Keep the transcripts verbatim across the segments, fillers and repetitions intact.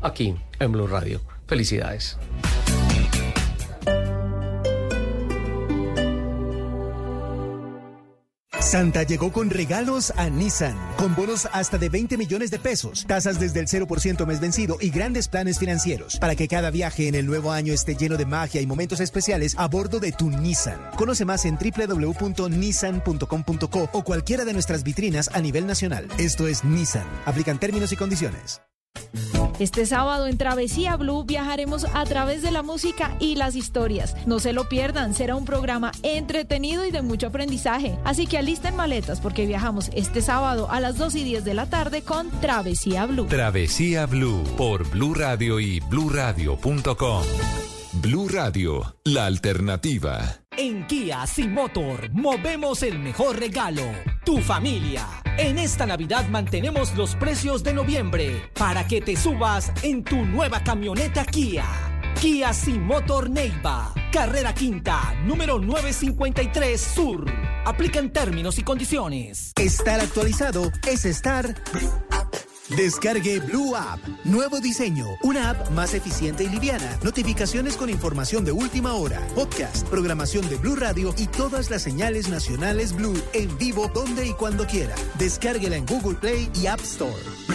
aquí en Blue Radio. Felicidades. Santa llegó con regalos a Nissan, con bonos hasta de veinte millones de pesos, tasas desde el cero por ciento mes vencido y grandes planes financieros, para que cada viaje en el nuevo año esté lleno de magia y momentos especiales a bordo de tu Nissan. Conoce más en doble u doble u doble u punto nissan punto com punto co o cualquiera de nuestras vitrinas a nivel nacional. Esto es Nissan. Aplican términos y condiciones. Este sábado en Travesía Blue viajaremos a través de la música y las historias. No se lo pierdan, será un programa entretenido y de mucho aprendizaje. Así que alisten maletas porque viajamos este sábado a las dos y diez de la tarde con Travesía Blue. Travesía Blue por Blue Radio y blue radio punto com. Blue Radio, la alternativa. En Kia Sin Motor, movemos el mejor regalo, tu familia. En esta Navidad mantenemos los precios de noviembre para que te subas en tu nueva camioneta Kia. Kia Sin Motor Neiva, carrera quinta, número novecientos cincuenta y tres Sur. Aplican términos y condiciones. Estar actualizado es estar... Descargue Blue App. Nuevo diseño. Una app más eficiente y liviana. Notificaciones con información de última hora. Podcast, programación de Blue Radio y todas las señales nacionales Blue en vivo donde y cuando quiera. Descárguela en Google Play y App Store.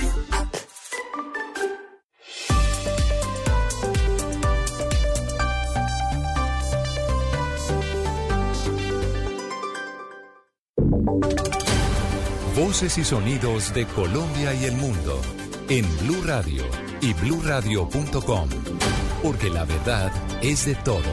Voces y sonidos de Colombia y el mundo en Blue Radio y blue radio punto com, porque la verdad es de todos.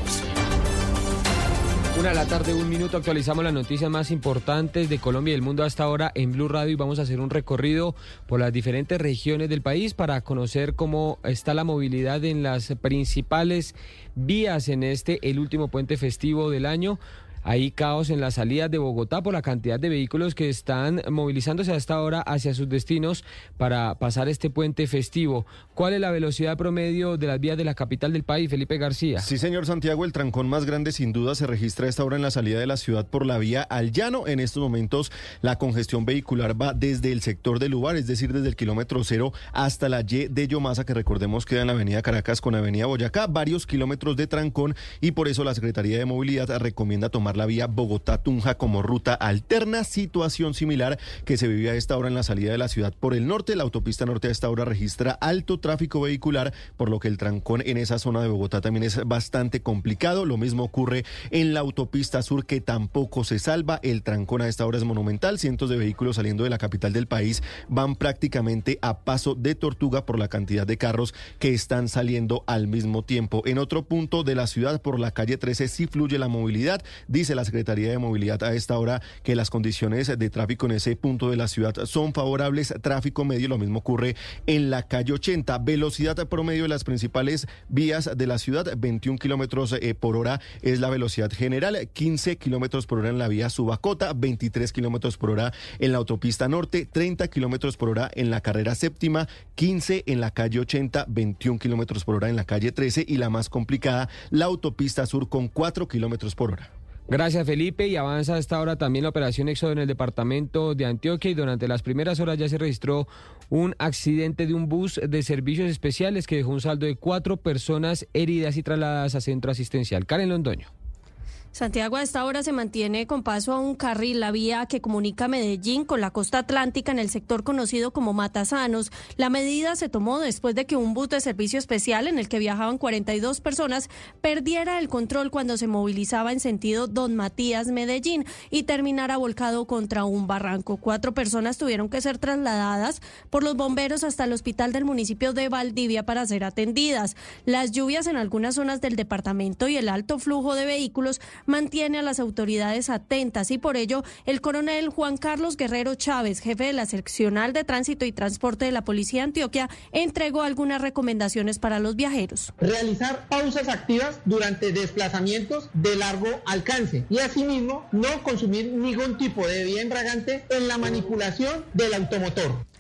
Una de la tarde, un minuto, actualizamos las noticias más importantes de Colombia y el mundo hasta ahora en Blue Radio y vamos a hacer un recorrido por las diferentes regiones del país para conocer cómo está la movilidad en las principales vías en este, el último puente festivo del año. Hay caos en las salidas de Bogotá por la cantidad de vehículos que están movilizándose hasta ahora hacia sus destinos para pasar este puente festivo. ¿Cuál es la velocidad promedio de las vías de la capital del país, Felipe García? Sí, señor Santiago, el trancón más grande sin duda se registra a esta hora en la salida de la ciudad por la vía al Llano. En estos momentos la congestión vehicular va desde el sector del Lugar, es decir, desde el kilómetro cero hasta la Y de Yomasa, que recordemos queda en la avenida Caracas con avenida Boyacá, varios kilómetros de trancón, y por eso la Secretaría de Movilidad recomienda tomar la vía Bogotá-Tunja como ruta alterna. Situación similar que se vive a esta hora en la salida de la ciudad por el norte. La autopista norte a esta hora registra alto tráfico vehicular, por lo que el trancón en esa zona de Bogotá también es bastante complicado. Lo mismo ocurre en la autopista sur, que tampoco se salva. El trancón a esta hora es monumental. Cientos de vehículos saliendo de la capital del país van prácticamente a paso de tortuga por la cantidad de carros que están saliendo al mismo tiempo. En otro punto de la ciudad, por la calle trece, sí fluye la movilidad. Dice la Secretaría de Movilidad a esta hora que las condiciones de tráfico en ese punto de la ciudad son favorables. Tráfico medio, lo mismo ocurre en la calle ochenta. Velocidad promedio de las principales vías de la ciudad, veintiún kilómetros eh, por hora es la velocidad general, quince kilómetros por hora en la vía Subacota, veintitrés kilómetros por hora en la autopista norte, treinta kilómetros por hora en la carrera séptima, quince en la calle ochenta, veintiún kilómetros por hora en la calle trece y la más complicada, la autopista sur con cuatro kilómetros por hora. Gracias, Felipe. Y avanza a esta hora también la operación Éxodo en el departamento de Antioquia, y durante las primeras horas ya se registró un accidente de un bus de servicios especiales que dejó un saldo de cuatro personas heridas y trasladadas a centro asistencial. Karen Londoño. Santiago, a esta hora se mantiene con paso a un carril la vía que comunica Medellín con la costa atlántica en el sector conocido como Matasanos. La medida se tomó después de que un bus de servicio especial en el que viajaban cuarenta y dos personas perdiera el control cuando se movilizaba en sentido Don Matías, Medellín, y terminara volcado contra un barranco. Cuatro personas tuvieron que ser trasladadas por los bomberos hasta el hospital del municipio de Valdivia para ser atendidas. Las lluvias en algunas zonas del departamento y el alto flujo de vehículos mantiene a las autoridades atentas, y por ello el coronel Juan Carlos Guerrero Chávez, jefe de la seccional de tránsito y transporte de la Policía de Antioquia, entregó algunas recomendaciones para los viajeros. Realizar pausas activas durante desplazamientos de largo alcance y asimismo no consumir ningún tipo de bebida embriagante en la manipulación del automotor.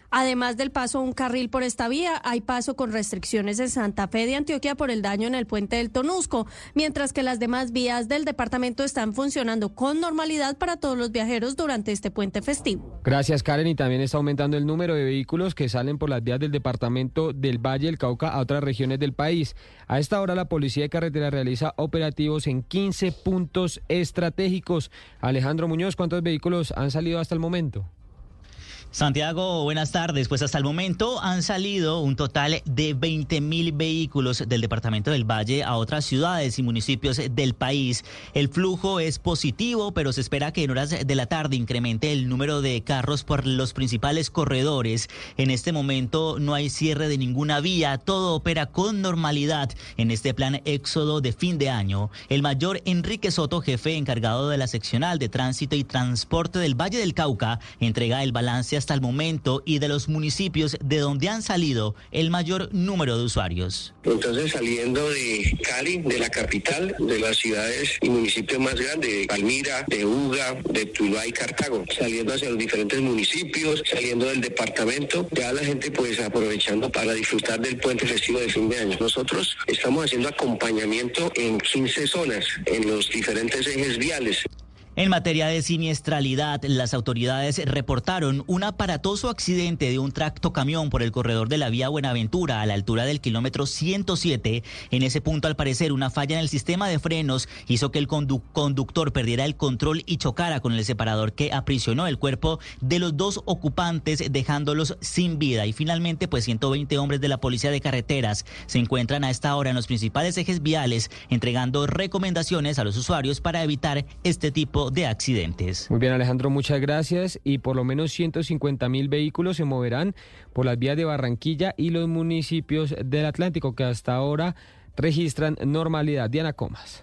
Además del paso a un carril por esta vía, hay paso con restricciones en Santa Fe de Antioquia por el daño en el puente del Tonusco, mientras que las demás vías del departamento están funcionando con normalidad para todos los viajeros durante este puente festivo. Gracias, Karen. Y también está aumentando el número de vehículos que salen por las vías del departamento del Valle del Cauca a otras regiones del país. A esta hora la Policía de Carretera realiza operativos en quince puntos estratégicos. Alejandro Muñoz, ¿cuántos vehículos han salido hasta el momento? Santiago, buenas tardes. Pues hasta el momento han salido un total de veinte mil vehículos del departamento del Valle a otras ciudades y municipios del país. El flujo es positivo, pero se espera que en horas de la tarde incremente el número de carros por los principales corredores. En este momento no hay cierre de ninguna vía, todo opera con normalidad en este plan éxodo de fin de año. El mayor Enrique Soto, jefe encargado de la seccional de tránsito y transporte del Valle del Cauca, entrega el balance hasta el momento y de los municipios de donde han salido el mayor número de usuarios. Entonces, saliendo de Cali, de la capital, de las ciudades y municipios más grandes, de Palmira, de Uga, de Tuluá y Cartago, saliendo hacia los diferentes municipios, saliendo del departamento, ya la gente pues aprovechando para disfrutar del puente festivo de fin de año. Nosotros estamos haciendo acompañamiento en quince zonas, en los diferentes ejes viales. En materia de siniestralidad, las autoridades reportaron un aparatoso accidente de un tractocamión por el corredor de la vía Buenaventura a la altura del kilómetro ciento siete. En ese punto, al parecer, una falla en el sistema de frenos hizo que el condu- conductor perdiera el control y chocara con el separador que aprisionó el cuerpo de los dos ocupantes, dejándolos sin vida. Y finalmente, pues ciento veinte hombres de la Policía de Carreteras se encuentran a esta hora en los principales ejes viales, entregando recomendaciones a los usuarios para evitar este tipo de accidentes. Muy bien, Alejandro, muchas gracias. Y por lo menos ciento cincuenta mil vehículos se moverán por las vías de Barranquilla y los municipios del Atlántico que hasta ahora registran normalidad. Diana Comas.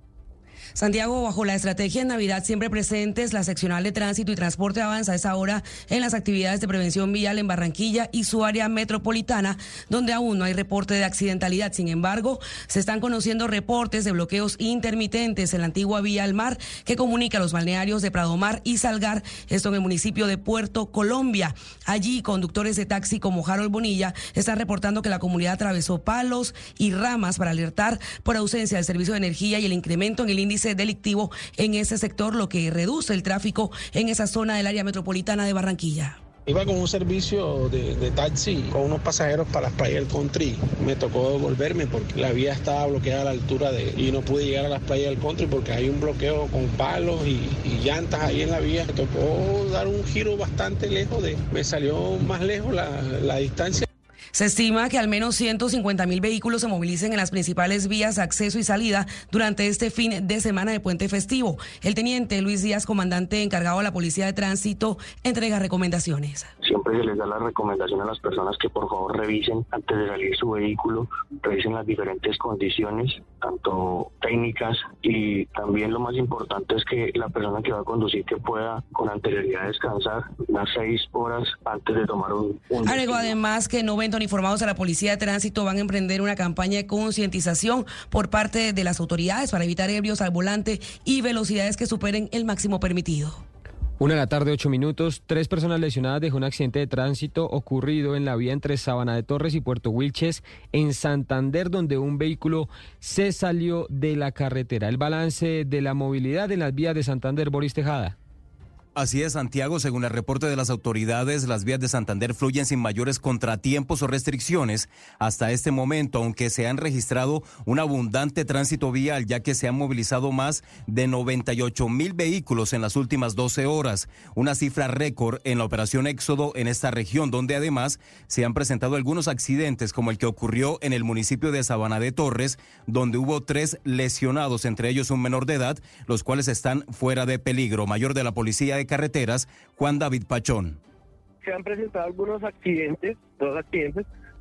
Santiago, bajo la estrategia en Navidad siempre presentes, la seccional de tránsito y transporte avanza a esa hora en las actividades de prevención vial en Barranquilla y su área metropolitana, donde aún no hay reporte de accidentalidad. Sin embargo, se están conociendo reportes de bloqueos intermitentes en la antigua vía al mar que comunica los balnearios de Pradomar y Salgar, esto en el municipio de Puerto Colombia. Allí, conductores de taxi como Harold Bonilla están reportando que la comunidad atravesó palos y ramas para alertar por ausencia del servicio de energía y el incremento en el índice delictivo en ese sector, lo que reduce el tráfico en esa zona del área metropolitana de Barranquilla. Iba con un servicio de, de taxi con unos pasajeros para las playas del country. Me tocó devolverme porque la vía estaba bloqueada a la altura de... y no pude llegar a las playas del country porque hay un bloqueo con palos y, y llantas ahí en la vía. Me tocó dar un giro bastante lejos de... me salió más lejos la, la distancia. Se estima que al menos ciento cincuenta mil vehículos se movilicen en las principales vías de acceso y salida durante este fin de semana de puente festivo. El teniente Luis Díaz, comandante encargado de la Policía de Tránsito, entrega recomendaciones. Siempre se les da la recomendación a las personas que por favor revisen antes de salir su vehículo, revisen las diferentes condiciones, tanto técnicas, y también lo más importante es que la persona que va a conducir que pueda con anterioridad descansar unas seis horas antes de tomar un... un Agregó además que noventa uniformados a la Policía de Tránsito van a emprender una campaña de concientización por parte de las autoridades para evitar ebrios al volante y velocidades que superen el máximo permitido. Una de la tarde, ocho minutos. Tres personas lesionadas dejó un accidente de tránsito ocurrido en la vía entre Sabana de Torres y Puerto Wilches en Santander, donde un vehículo se salió de la carretera. El balance de la movilidad en las vías de Santander, Boris Tejada. Así es, Santiago, según el reporte de las autoridades, las vías de Santander fluyen sin mayores contratiempos o restricciones hasta este momento, aunque se han registrado un abundante tránsito vial, ya que se han movilizado más de noventa y ocho mil vehículos en las últimas doce horas, una cifra récord en la operación Éxodo en esta región, donde además se han presentado algunos accidentes, como el que ocurrió en el municipio de Sabana de Torres, donde hubo tres lesionados, entre ellos un menor de edad, los cuales están fuera de peligro. Mayor de la Policía de Carreteras, Juan David Pachón. Se han presentado algunos accidentes, dos accidentes,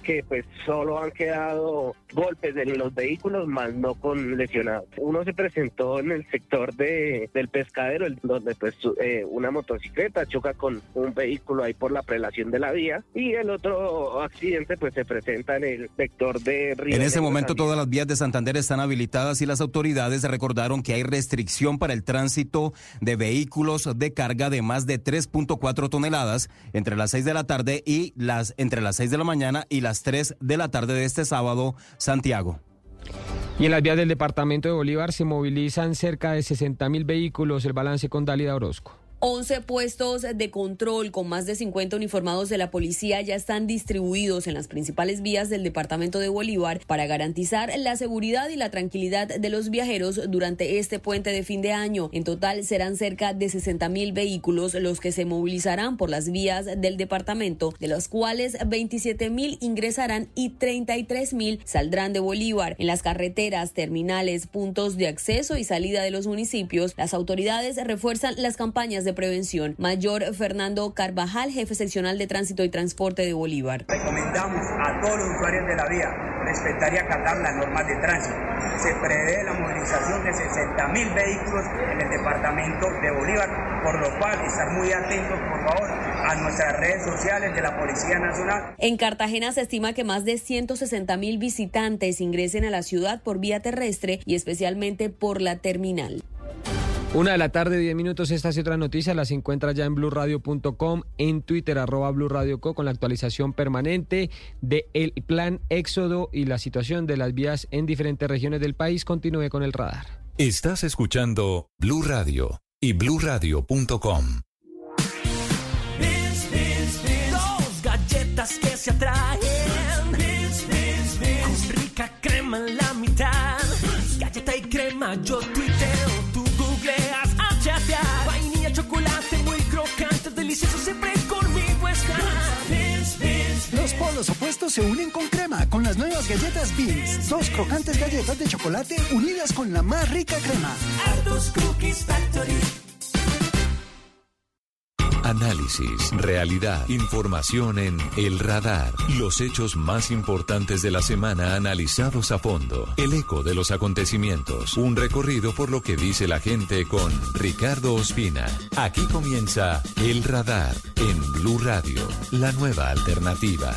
que pues solo han quedado golpes en los vehículos, más no con lesionados. Uno se presentó en el sector de del pescadero, donde pues eh, una motocicleta choca con un vehículo ahí por la prelación de la vía, y el otro accidente pues se presenta en el sector de Río. En este Negro momento también. todas las vías de Santander están habilitadas y las autoridades recordaron que hay restricción para el tránsito de vehículos de carga de más de tres punto cuatro toneladas entre las seis de la tarde y las entre las seis de la mañana y las tres de la tarde de este sábado, Santiago. Y en las vías del departamento de Bolívar se movilizan cerca de sesenta mil vehículos. El balance con Dálida Orozco. once puestos de control con más de cincuenta uniformados de la policía ya están distribuidos en las principales vías del departamento de Bolívar para garantizar la seguridad y la tranquilidad de los viajeros durante este puente de fin de año. En total serán cerca de sesenta mil vehículos los que se movilizarán por las vías del departamento, de los cuales veintisiete mil ingresarán y treinta y tres mil saldrán de Bolívar. En las carreteras, terminales, puntos de acceso y salida de los municipios, las autoridades refuerzan las campañas de prevención. Mayor Fernando Carvajal, jefe seccional de Tránsito y Transporte de Bolívar. Recomendamos a todos los usuarios de la vía respetar y acatar las normas de tránsito. Se prevé la movilización de sesenta mil vehículos en el departamento de Bolívar, por lo cual estar muy atentos, por favor, a nuestras redes sociales de la Policía Nacional. En Cartagena se estima que más de ciento sesenta mil visitantes ingresen a la ciudad por vía terrestre y especialmente por la terminal. Una de la tarde, diez minutos. Estas y otras noticias las encuentra ya en blue radio punto com, en Twitter, arroba Blue Radio Co, con la actualización permanente del plan Éxodo y la situación de las vías en diferentes regiones del país. Continúe con el radar. Estás escuchando Blue Radio y blue radio punto com. Dos galletas que se atraen, con rica crema en la mitad. Galleta y crema, yo tuiteo, tú googleas a chatear. Vainilla, chocolate, muy crocante, delicioso, siempre conmigo está. Los polos opuestos se unen con crema con las nuevas galletas Beans. Dos crocantes galletas de chocolate unidas con la más rica crema. Arthur's Cookies Factory. Análisis, realidad, información en El Radar. Los hechos más importantes de la semana analizados a fondo. El eco de los acontecimientos. Un recorrido por lo que dice la gente con Ricardo Ospina. Aquí comienza El Radar en Blue Radio, la nueva alternativa.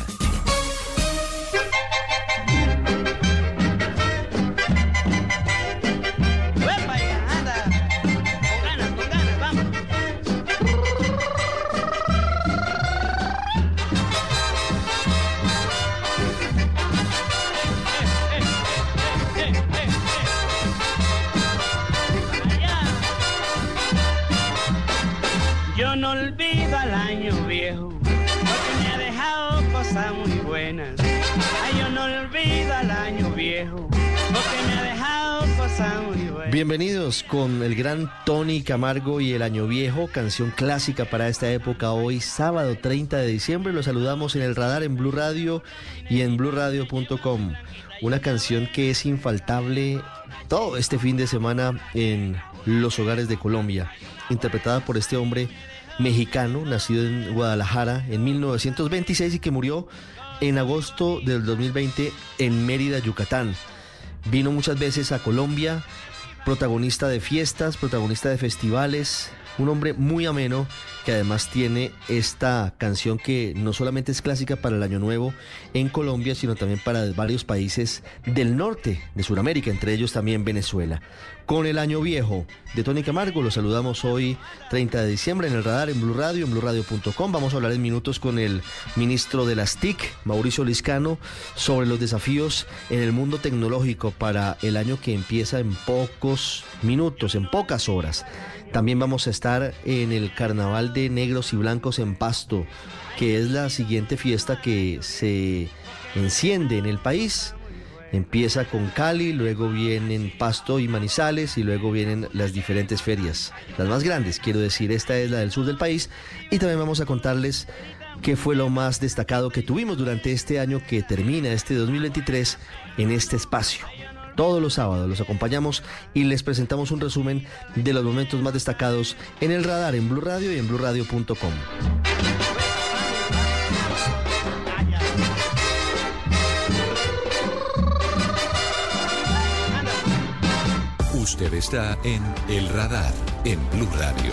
Yo no olvido al año viejo, porque me ha dejado cosas muy buenas. Ay, yo no olvido al año viejo, porque me ha dejado cosas muy buenas. Bienvenidos con el gran Tony Camargo y el Año Viejo, canción clásica para esta época. Hoy, sábado treinta de diciembre, los saludamos en El Radar, en Blue Radio y en blue radio punto com. Una canción que es infaltable todo este fin de semana en los hogares de Colombia, interpretada por este hombre mexicano, nacido en Guadalajara en mil novecientos veintiséis y que murió en agosto del dos mil veinte en Mérida, Yucatán. Vino muchas veces a Colombia, protagonista de fiestas, protagonista de festivales, un hombre muy ameno que además tiene esta canción que no solamente es clásica para el Año Nuevo en Colombia, sino también para varios países del norte de Sudamérica, entre ellos también Venezuela. Con el Año Viejo de Tony Camargo, los saludamos hoy treinta de diciembre en El Radar, en Blue Radio, en blue radio punto com. Vamos a hablar en minutos con el ministro de las T I C, Mauricio Liscano, sobre los desafíos en el mundo tecnológico para el año que empieza en pocos minutos, en pocas horas. También vamos a estar en el Carnaval de Negros y Blancos en Pasto, que es la siguiente fiesta que se enciende en el país. Empieza con Cali, luego vienen Pasto y Manizales y luego vienen las diferentes ferias, las más grandes, quiero decir, esta es la del sur del país. Y también vamos a contarles qué fue lo más destacado que tuvimos durante este año que termina, este dos mil veintitrés, en este espacio. Todos los sábados los acompañamos y les presentamos un resumen de los momentos más destacados en El Radar, en Blue Radio y en blue radio punto com. Usted está en El Radar, en Blue Radio.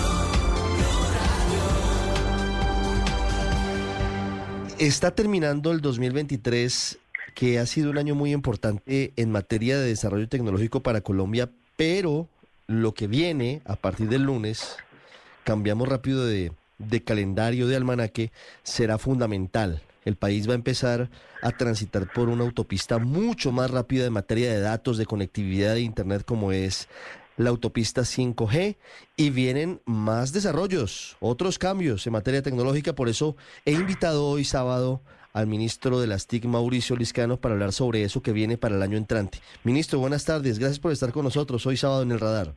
Está terminando el dos mil veintitrés, que ha sido un año muy importante en materia de desarrollo tecnológico para Colombia, pero lo que viene a partir del lunes, cambiamos rápido de, de calendario, de almanaque, será fundamental. El país va a empezar a transitar por una autopista mucho más rápida en materia de datos, de conectividad de Internet, como es la autopista cinco G, y vienen más desarrollos, otros cambios en materia tecnológica. Por eso he invitado hoy sábado al ministro de las T I C, Mauricio Liscano, para hablar sobre eso que viene para el año entrante. Ministro, buenas tardes, gracias por estar con nosotros hoy sábado en El Radar.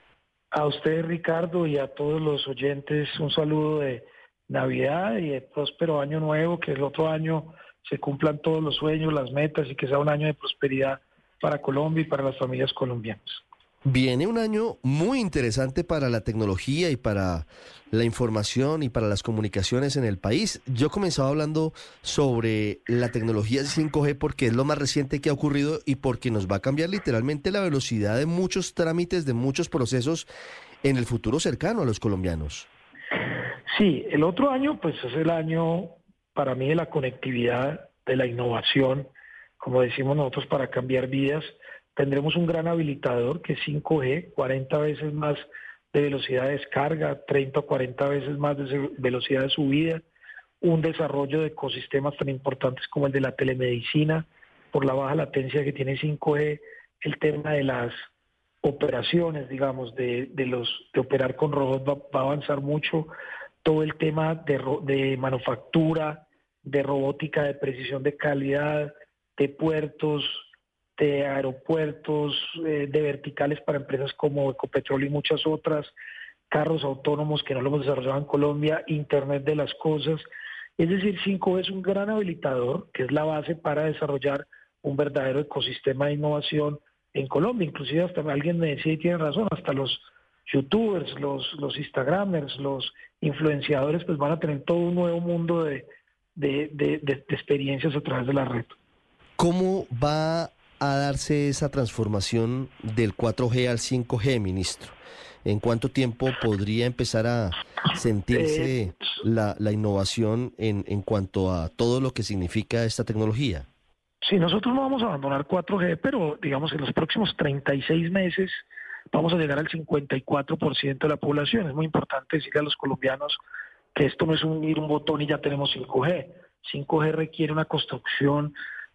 A usted, Ricardo, y a todos los oyentes, un saludo de Navidad y de próspero año nuevo, que el otro año se cumplan todos los sueños, las metas, y que sea un año de prosperidad para Colombia y para las familias colombianas. Viene un año muy interesante para la tecnología y para la información y para las comunicaciones en el país. Yo comenzaba hablando sobre la tecnología cinco G porque es lo más reciente que ha ocurrido y porque nos va a cambiar literalmente la velocidad de muchos trámites, de muchos procesos en el futuro cercano a los colombianos. Sí, el otro año pues es el año para mí de la conectividad, de la innovación, como decimos nosotros, para cambiar vidas. Tendremos un gran habilitador que es cinco G, cuarenta veces más de velocidad de descarga, treinta o cuarenta veces más de velocidad de subida, un desarrollo de ecosistemas tan importantes como el de la telemedicina, por la baja latencia que tiene cinco G, el tema de las operaciones, digamos, de, de los de operar con robots va, va a avanzar mucho, todo el tema de, de manufactura, de robótica, de precisión de calidad, de puertos, de aeropuertos, eh, de verticales para empresas como Ecopetrol y muchas otras, carros autónomos que no lo hemos desarrollado en Colombia, Internet de las cosas. Es decir, cinco G es un gran habilitador, que es la base para desarrollar un verdadero ecosistema de innovación en Colombia. Inclusive hasta alguien me decía, y tiene razón, hasta los youtubers, los, los instagramers, los influenciadores, pues van a tener todo un nuevo mundo de, de, de, de, de experiencias a través de la red. ¿Cómo va a darse esa transformación del cuatro G al cinco G, ministro? ¿En cuánto tiempo podría empezar a sentirse eh, la, la innovación en, en cuanto a todo lo que significa esta tecnología? Sí, nosotros no vamos a abandonar cuatro G, pero digamos en los próximos treinta y seis meses vamos a llegar al cincuenta y cuatro por ciento de la población. Es muy importante decirle a los colombianos que esto no es unir un botón y ya tenemos cinco G. cinco G requiere una construcción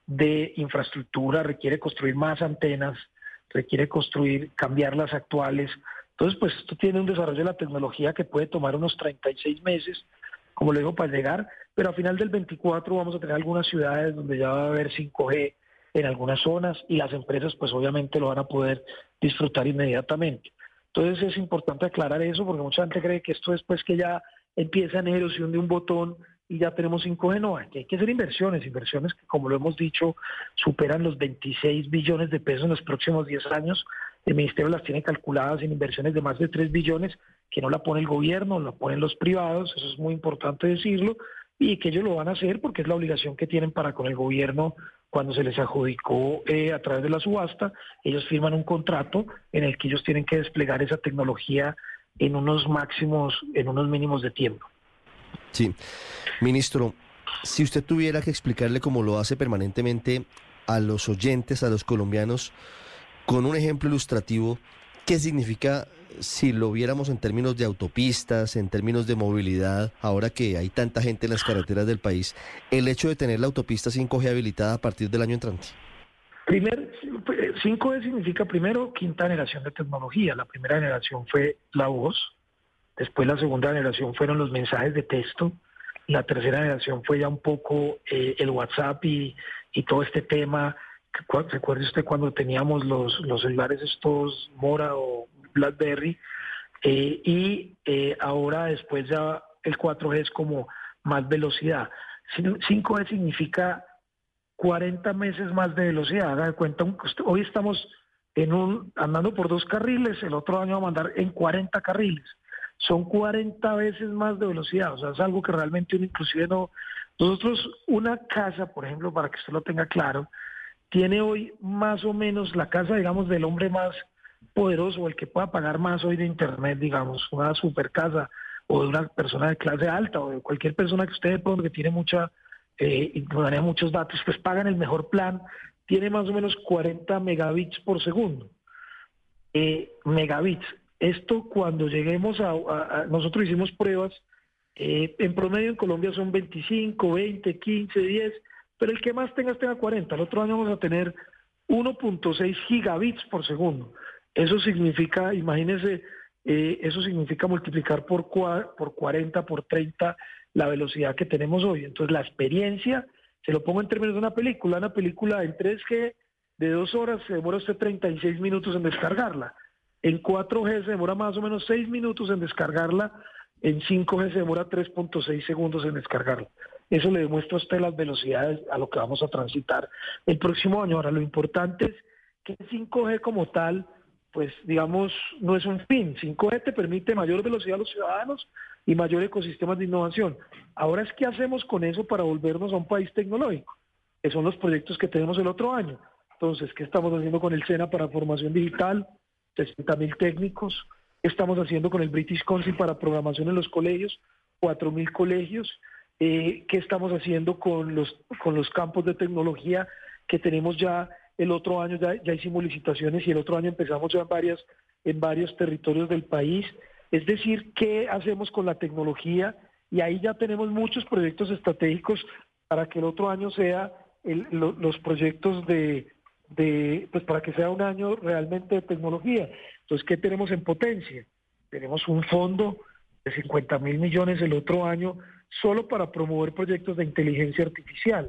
de infraestructura, requiere construir más antenas, requiere construir, cambiar las actuales. Entonces, pues esto tiene un desarrollo de la tecnología que puede tomar unos treinta y seis meses, como le digo, para llegar, pero a final del veinticuatro vamos a tener algunas ciudades donde ya va a haber cinco G en algunas zonas y las empresas pues obviamente lo van a poder disfrutar inmediatamente. Entonces es importante aclarar eso porque mucha gente cree que esto después que ya empieza en erosión de un botón y ya tenemos cinco G, no, aquí hay que hacer inversiones, inversiones que como lo hemos dicho superan los veintiséis billones de pesos en los próximos diez años. El ministerio las tiene calculadas en inversiones de más de tres billones, que no la pone el gobierno, la ponen los privados, eso es muy importante decirlo, y que ellos lo van a hacer porque es la obligación que tienen para con el gobierno cuando se les adjudicó eh, a través de la subasta. Ellos firman un contrato en el que ellos tienen que desplegar esa tecnología en unos máximos, en unos mínimos de tiempo. Sí, ministro, si usted tuviera que explicarle como lo hace permanentemente a los oyentes, a los colombianos, con un ejemplo ilustrativo, ¿qué significa si lo viéramos en términos de autopistas, en términos de movilidad, ahora que hay tanta gente en las carreteras del país, el hecho de tener la autopista cinco G habilitada a partir del año entrante? Primer, cinco G significa primero quinta generación de tecnología. La primera generación fue la voz, después la segunda generación fueron los mensajes de texto, la tercera generación fue ya un poco eh, el WhatsApp y, y todo este tema. Recuerde usted cuando teníamos los, los celulares estos Mora o BlackBerry, eh, y eh, ahora después ya el cuatro G es como más velocidad. cinco G significa cuarenta meses más de velocidad. Haga de cuenta, hoy estamos en un andando por dos carriles, el otro año vamos a andar en cuarenta carriles. Son cuarenta veces más de velocidad, o sea, es algo que realmente uno inclusive no... Nosotros, una casa, por ejemplo, para que usted lo tenga claro, tiene hoy más o menos la casa, digamos, del hombre más poderoso o el que pueda pagar más hoy de internet, digamos, una super casa o de una persona de clase alta o de cualquier persona que usted de pronto que tiene mucha, eh, maneja muchos datos, pues pagan el mejor plan, tiene más o menos cuarenta megabits por segundo. Eh, megabits. Esto cuando lleguemos a, a, a nosotros hicimos pruebas, eh, en promedio en Colombia son veinticinco, veinte, quince, diez, pero el que más tenga tenga cuarenta. El otro año vamos a tener uno punto seis gigabits por segundo. Eso significa, imagínense, eh, eso significa multiplicar por, cua, por cuarenta, por treinta la velocidad que tenemos hoy. Entonces la experiencia, se lo pongo en términos de una película, una película en tres G de dos horas se demora usted treinta y seis minutos en descargarla. En cuatro G se demora más o menos seis minutos en descargarla, en cinco G se demora tres punto seis segundos en descargarla. Eso le demuestra a usted las velocidades a lo que vamos a transitar el próximo año. Ahora, lo importante es que cinco G como tal, pues digamos, no es un fin. cinco G te permite mayor velocidad a los ciudadanos y mayor ecosistemas de innovación. Ahora es qué hacemos con eso para volvernos a un país tecnológico, que son los proyectos que tenemos el otro año. Entonces, ¿qué estamos haciendo con el SENA para formación digital? sesenta mil técnicos. ¿Qué estamos haciendo con el British Council para programación en los colegios? cuatro mil colegios. Eh, ¿Qué estamos haciendo con los, con los campos de tecnología que tenemos ya el otro año? Ya, ya hicimos licitaciones y el otro año empezamos ya en, varias, en varios territorios del país. Es decir, ¿qué hacemos con la tecnología? Y ahí ya tenemos muchos proyectos estratégicos para que el otro año sea el, lo, los proyectos de... de pues para que sea un año realmente de tecnología. Entonces, ¿qué tenemos en potencia? Tenemos un fondo de cincuenta mil millones el otro año solo para promover proyectos de inteligencia artificial.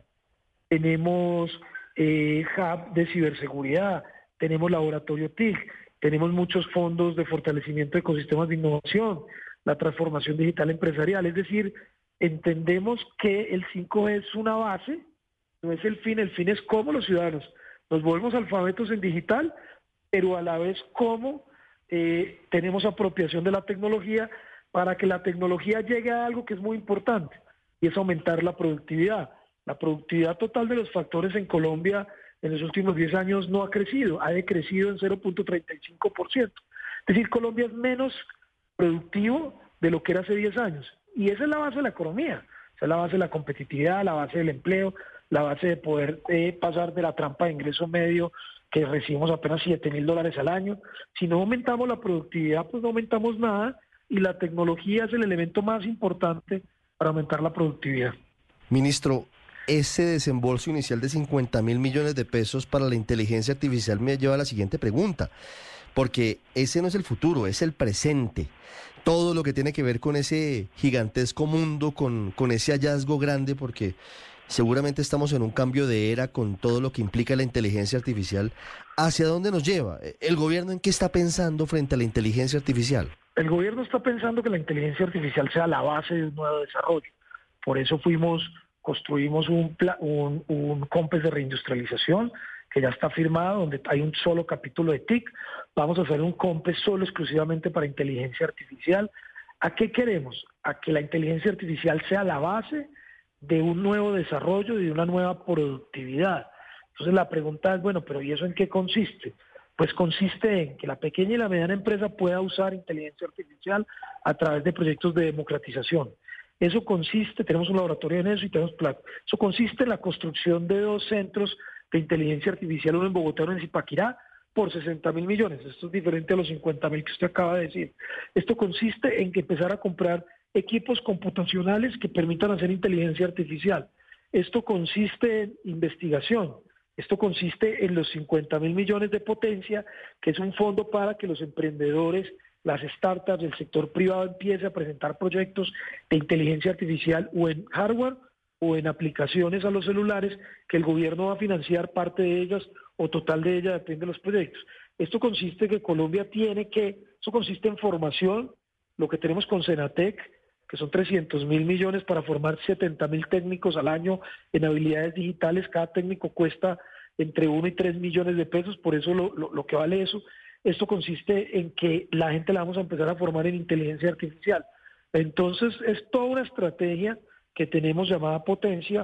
Tenemos eh, hub de ciberseguridad, tenemos laboratorio T I C, tenemos muchos fondos de fortalecimiento de ecosistemas de innovación, la transformación digital empresarial. Es decir, entendemos que el cinco G es una base, no es el fin, el fin es cómo los ciudadanos nos volvemos alfabetos en digital, pero a la vez cómo eh, tenemos apropiación de la tecnología para que la tecnología llegue a algo que es muy importante, y es aumentar la productividad. La productividad total de los factores en Colombia en los últimos diez años no ha crecido, ha decrecido en cero punto treinta y cinco por ciento. Es decir, Colombia es menos productivo de lo que era hace diez años, y esa es la base de la economía, esa es la base de la competitividad, la base del empleo, la base de poder eh, pasar de la trampa de ingreso medio que recibimos apenas siete mil dólares al año. Si no aumentamos la productividad, pues no aumentamos nada, y la tecnología es el elemento más importante para aumentar la productividad. Ministro, ese desembolso inicial de cincuenta mil millones de pesos para la inteligencia artificial me lleva a la siguiente pregunta, porque ese no es el futuro, es el presente. Todo lo que tiene que ver con ese gigantesco mundo, con, con ese hallazgo grande, porque seguramente estamos en un cambio de era con todo lo que implica la inteligencia artificial. ¿Hacia dónde nos lleva? ¿El gobierno en qué está pensando frente a la inteligencia artificial? El gobierno está pensando que la inteligencia artificial sea la base de un nuevo desarrollo. Por eso fuimos, construimos un, pla, un, un COMPES de reindustrialización que ya está firmado, donde hay un solo capítulo de T I C. Vamos a hacer un COMPES solo exclusivamente para inteligencia artificial. ¿A qué queremos? A que la inteligencia artificial sea la base de un nuevo desarrollo y de una nueva productividad. Entonces la pregunta es, bueno, pero ¿y eso en qué consiste? Pues consiste en que la pequeña y la mediana empresa pueda usar inteligencia artificial a través de proyectos de democratización. Eso consiste, tenemos un laboratorio en eso y tenemos plata. Eso consiste en la construcción de dos centros de inteligencia artificial, uno en Bogotá y uno en Zipaquirá, por sesenta mil millones. Esto es diferente a los cincuenta mil que usted acaba de decir. Esto consiste en que empezar a comprar equipos computacionales que permitan hacer inteligencia artificial. Esto consiste en investigación. Esto consiste en los cincuenta mil millones de potencia, que es un fondo para que los emprendedores, las startups del sector privado empiecen a presentar proyectos de inteligencia artificial o en hardware o en aplicaciones a los celulares, que el gobierno va a financiar parte de ellas o total de ellas, depende de los proyectos. Esto consiste en que Colombia tiene que, esto consiste en formación, lo que tenemos con Senatec, que son trescientos mil millones para formar setenta mil técnicos al año en habilidades digitales. Cada técnico cuesta entre uno y tres millones de pesos, por eso lo, lo, lo que vale eso. Esto consiste en que la gente la vamos a empezar a formar en inteligencia artificial. Entonces es toda una estrategia que tenemos llamada potencia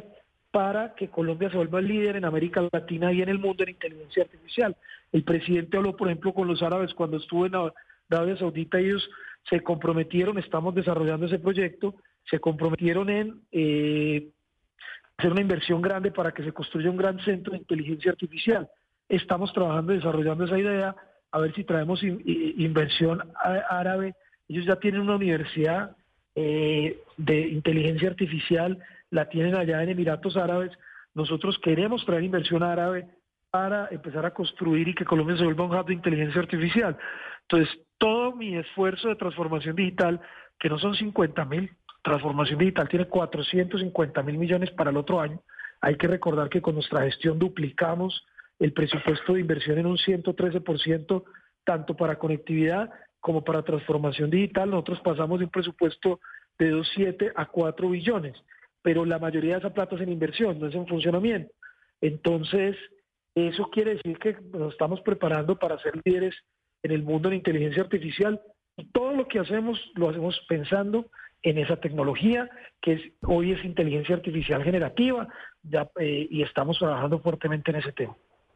para que Colombia se vuelva el líder en América Latina y en el mundo en inteligencia artificial. El presidente habló, por ejemplo, con los árabes cuando estuvo en Arabia Saudita, ellos se comprometieron, estamos desarrollando ese proyecto, se comprometieron en eh, hacer una inversión grande para que se construya un gran centro de inteligencia artificial. Estamos trabajando y desarrollando esa idea, a ver si traemos in, in, inversión árabe. Ellos ya tienen una universidad eh, de inteligencia artificial, la tienen allá en Emiratos Árabes. Nosotros queremos traer inversión árabe para empezar a construir y que Colombia se vuelva un hub de inteligencia artificial. Entonces, todo mi esfuerzo de transformación digital, que no son cincuenta mil, transformación digital tiene cuatrocientos cincuenta mil millones para el otro año. Hay que recordar que con nuestra gestión duplicamos el presupuesto de inversión en un ciento trece por ciento, tanto para conectividad como para transformación digital. Nosotros pasamos de un presupuesto de dos punto siete a cuatro billones, pero la mayoría de esa plata es en inversión, no es en funcionamiento. Entonces, eso quiere decir que nos estamos preparando para ser líderes en el mundo de inteligencia artificial, y todo lo que hacemos lo hacemos pensando en esa tecnología que es, hoy es inteligencia artificial generativa, ya, eh, y estamos trabajando fuertemente en ese tema.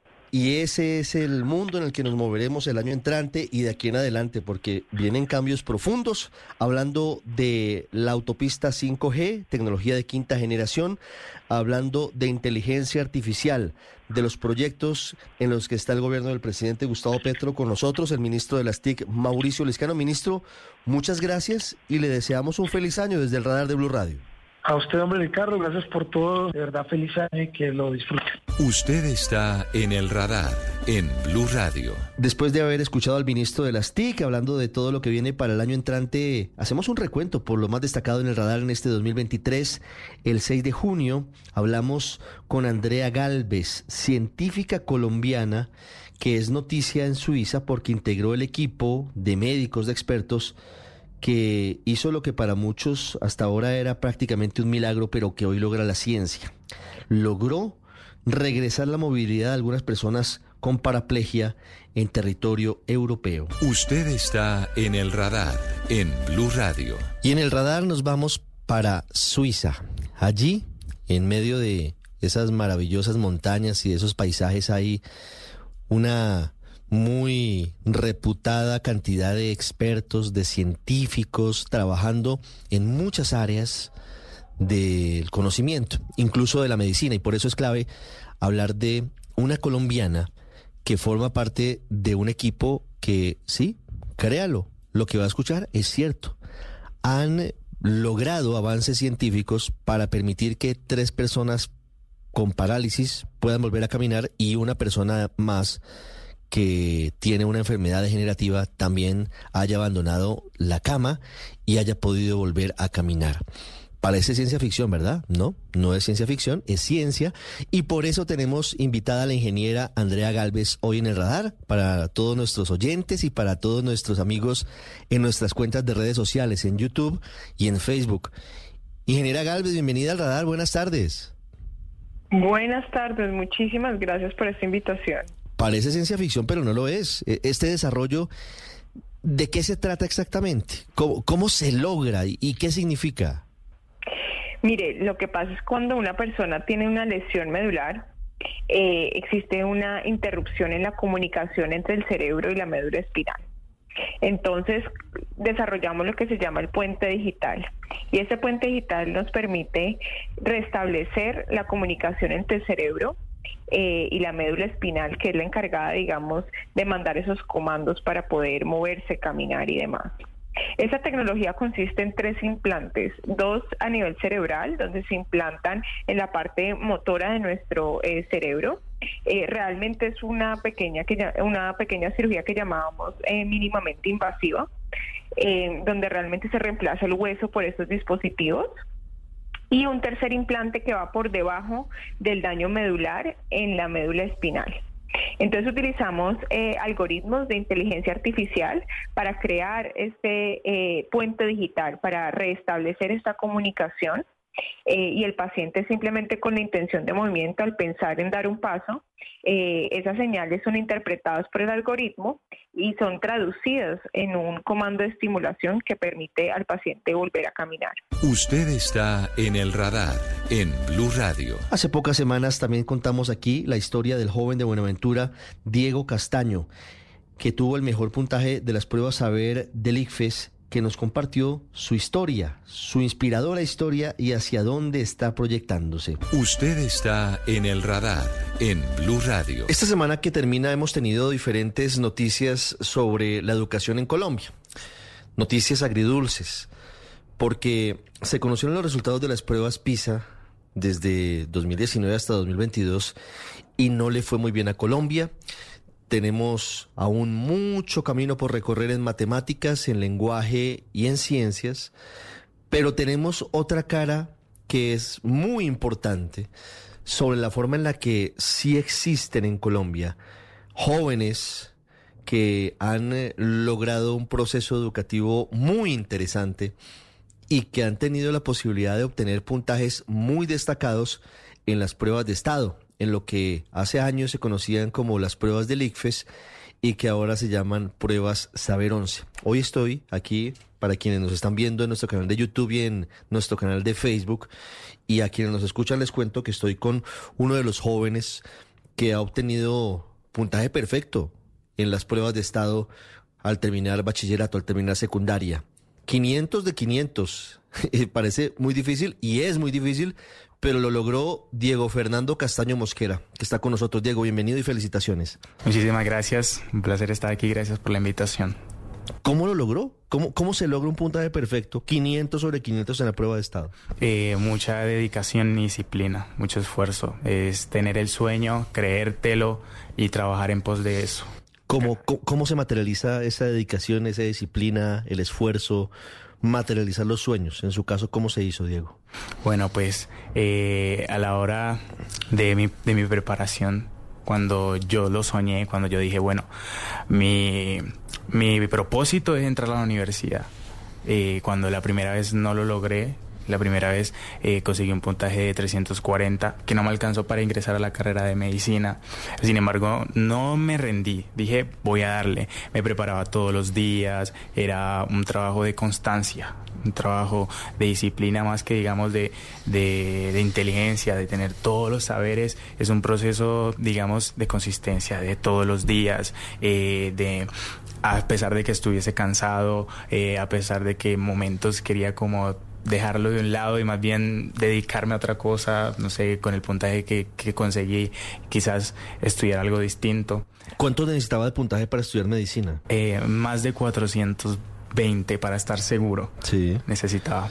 Y ese es el mundo en el que nos moveremos el año entrante y de aquí en adelante, porque vienen cambios profundos, hablando de la autopista cinco G, tecnología de quinta generación, hablando de inteligencia artificial, de los proyectos en los que está el gobierno del presidente Gustavo Petro con nosotros, el ministro de las T I C, Mauricio Liscano. Ministro, muchas gracias y le deseamos un feliz año desde el radar de Blue Radio. A usted, hombre, Ricardo, gracias por todo. De verdad, feliz año y que lo disfruten. Usted está en el radar, en Blue Radio. Después de haber escuchado al ministro de las T I C hablando de todo lo que viene para el año entrante, hacemos un recuento por lo más destacado en el radar en este dos mil veintitrés. El seis de junio hablamos con Andrea Gálvez, científica colombiana, que es noticia en Suiza porque integró el equipo de médicos, de expertos, que hizo lo que para muchos hasta ahora era prácticamente un milagro, pero que hoy logra la ciencia. Logró regresar la movilidad de algunas personas con paraplegia en territorio europeo. Usted está en el radar, en Blue Radio. Y en el radar nos vamos para Suiza. Allí, en medio de esas maravillosas montañas y de esos paisajes, hay una muy reputada cantidad de expertos, de científicos, trabajando en muchas áreas del conocimiento, incluso de la medicina, y por eso es clave hablar de una colombiana que forma parte de un equipo que, sí, créalo, lo que va a escuchar es cierto. Han logrado avances científicos para permitir que tres personas con parálisis puedan volver a caminar y una persona más que tiene una enfermedad degenerativa también haya abandonado la cama y haya podido volver a caminar. Parece ciencia ficción, ¿verdad? No, no es ciencia ficción, es ciencia, y por eso tenemos invitada a la ingeniera Andrea Gálvez hoy en el radar, para todos nuestros oyentes y para todos nuestros amigos en nuestras cuentas de redes sociales, en YouTube y en Facebook. Ingeniera Gálvez, bienvenida al radar, buenas tardes. Buenas tardes, muchísimas gracias por esta invitación. Parece ciencia ficción, pero no lo es. Este desarrollo, ¿de qué se trata exactamente? ¿Cómo, cómo se logra y qué significa? Mire, lo que pasa es cuando una persona tiene una lesión medular, eh, existe una interrupción en la comunicación entre el cerebro y la médula espinal. Entonces, desarrollamos lo que se llama el puente digital. Y ese puente digital nos permite restablecer la comunicación entre el cerebro Eh, y la médula espinal, que es la encargada, digamos, de mandar esos comandos para poder moverse, caminar y demás. Esa tecnología consiste en tres implantes, dos a nivel cerebral, donde se implantan en la parte motora de nuestro eh, cerebro. Eh, realmente es una pequeña, que, una pequeña cirugía que llamábamos eh, mínimamente invasiva, eh, donde realmente se reemplaza el hueso por estos dispositivos. Y un tercer implante que va por debajo del daño medular en la médula espinal. Entonces utilizamos eh, algoritmos de inteligencia artificial para crear este eh, puente digital, para restablecer esta comunicación eh, y el paciente simplemente con la intención de movimiento, al pensar en dar un paso, eh, esas señales son interpretadas por el algoritmo y son traducidas en un comando de estimulación que permite al paciente volver a caminar. Usted está en el radar en Blue Radio. Hace pocas semanas también contamos aquí la historia del joven de Buenaventura, Diego Castaño, que tuvo el mejor puntaje de las pruebas Saber del ICFES, que nos compartió su historia, su inspiradora historia y hacia dónde está proyectándose. Usted está en el radar en Blue Radio. Esta semana que termina hemos tenido diferentes noticias sobre la educación en Colombia. Noticias agridulces, porque se conocieron los resultados de las pruebas PISA desde dos mil diecinueve hasta dos mil veintidós y no le fue muy bien a Colombia. Tenemos aún mucho camino por recorrer en matemáticas, en lenguaje y en ciencias, pero tenemos otra cara que es muy importante sobre la forma en la que sí existen en Colombia jóvenes que han eh, logrado un proceso educativo muy interesante y que han tenido la posibilidad de obtener puntajes muy destacados en las pruebas de estado, en lo que hace años se conocían como las pruebas del ICFES y que ahora se llaman pruebas Saber once. Hoy estoy aquí, para quienes nos están viendo en nuestro canal de YouTube y en nuestro canal de Facebook, y a quienes nos escuchan les cuento que estoy con uno de los jóvenes que ha obtenido puntaje perfecto en las pruebas de estado al terminar bachillerato, al terminar secundaria. quinientos de quinientos. Parece muy difícil y es muy difícil, pero lo logró Diego Fernando Castaño Mosquera, que está con nosotros. Diego, bienvenido y felicitaciones. Muchísimas gracias, un placer estar aquí, gracias por la invitación. ¿Cómo lo logró? ¿Cómo, cómo se logra un puntaje perfecto? quinientos sobre quinientos en la prueba de estado. Eh, mucha dedicación y disciplina, mucho esfuerzo. Es tener el sueño, creértelo y trabajar en pos de eso. ¿Cómo, cómo, cómo se materializa esa dedicación, esa disciplina, el esfuerzo, materializar los sueños? En su caso, ¿cómo se hizo, Diego? Bueno, pues eh, a la hora de mi, de mi preparación, cuando yo lo soñé, cuando yo dije, bueno, mi, mi propósito es entrar a la universidad. Eh, cuando la primera vez no lo logré, la primera vez eh, conseguí un puntaje de trescientos cuarenta, que no me alcanzó para ingresar a la carrera de medicina. Sin embargo, no me rendí. Dije, voy a darle. Me preparaba todos los días. Era un trabajo de constancia, un trabajo de disciplina más que, digamos, de, de, de inteligencia, de tener todos los saberes. Es un proceso, digamos, de consistencia, de todos los días, eh, de... a pesar de que estuviese cansado, eh, a pesar de que en momentos quería como dejarlo de un lado y más bien dedicarme a otra cosa, no sé, con el puntaje que, que conseguí, quizás estudiar algo distinto. ¿Cuánto necesitaba de puntaje para estudiar medicina? Eh, más de cuatrocientos veinte para estar seguro. Sí. Necesitaba.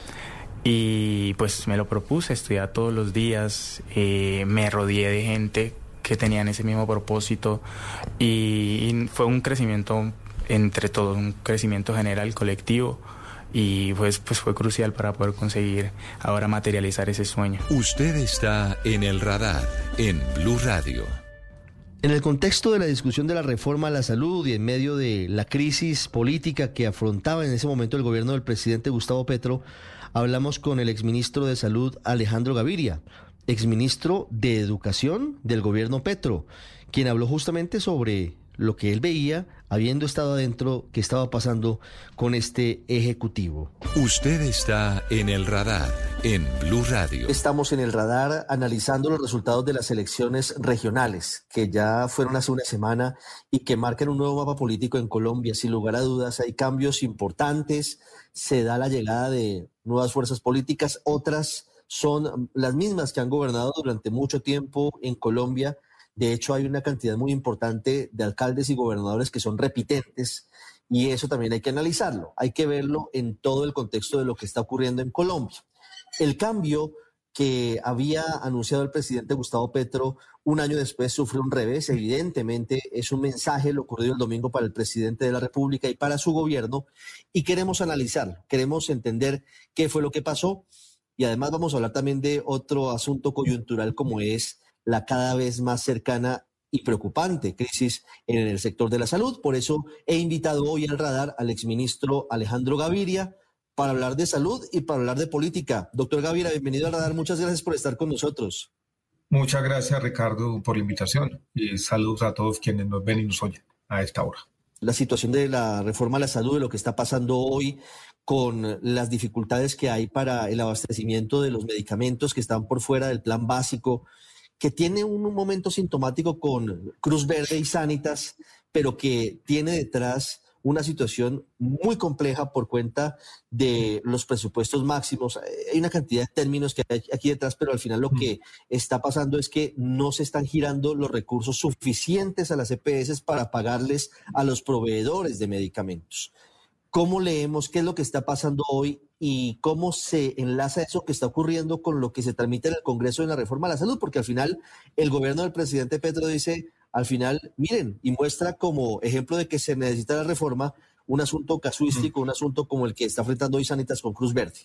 Y pues me lo propuse, estudiar todos los días, eh, me rodeé de gente que tenían ese mismo propósito y, y fue un crecimiento entre todos, un crecimiento general, colectivo. Y pues, pues fue crucial para poder conseguir ahora materializar ese sueño. Usted está en el radar en Blue Radio. En el contexto de la discusión de la reforma a la salud y en medio de la crisis política que afrontaba en ese momento el gobierno del presidente Gustavo Petro, hablamos con el exministro de Salud Alejandro Gaviria, exministro de Educación del gobierno Petro, quien habló justamente sobre lo que él veía, habiendo estado adentro, que estaba pasando con este ejecutivo. Usted está en el radar en Blue Radio. Estamos en el radar analizando los resultados de las elecciones regionales, que ya fueron hace una semana y que marcan un nuevo mapa político en Colombia. Sin lugar a dudas, hay cambios importantes, se da la llegada de nuevas fuerzas políticas, otras son las mismas que han gobernado durante mucho tiempo en Colombia. De hecho, hay una cantidad muy importante de alcaldes y gobernadores que son repitentes y eso también hay que analizarlo. Hay que verlo en todo el contexto de lo que está ocurriendo en Colombia. El cambio que había anunciado el presidente Gustavo Petro un año después sufre un revés. Evidentemente, es un mensaje lo ocurrido el domingo para el presidente de la República y para su gobierno y queremos analizarlo, queremos entender qué fue lo que pasó y además vamos a hablar también de otro asunto coyuntural como es la cada vez más cercana y preocupante crisis en el sector de la salud. Por eso he invitado hoy al radar al exministro Alejandro Gaviria para hablar de salud y para hablar de política. Doctor Gaviria, bienvenido al Radar, muchas gracias por estar con nosotros. Muchas gracias, Ricardo, por la invitación y saludos a todos quienes nos ven y nos oyen a esta hora. La situación de la reforma a la salud, de lo que está pasando hoy con las dificultades que hay para el abastecimiento de los medicamentos que están por fuera del plan básico, que tiene un, un momento sintomático con Cruz Verde y Sanitas, pero que tiene detrás una situación muy compleja por cuenta de los presupuestos máximos. Hay una cantidad de términos que hay aquí detrás, pero al final lo que está pasando es que no se están girando los recursos suficientes a las E P S para pagarles a los proveedores de medicamentos. ¿Cómo leemos qué es lo que está pasando hoy y cómo se enlaza eso que está ocurriendo con lo que se tramita en el Congreso en la reforma a la salud? Porque al final el gobierno del presidente Petro dice, al final, miren, y muestra como ejemplo de que se necesita la reforma un asunto casuístico, mm. un asunto como el que está enfrentando hoy Sanitas con Cruz Verde.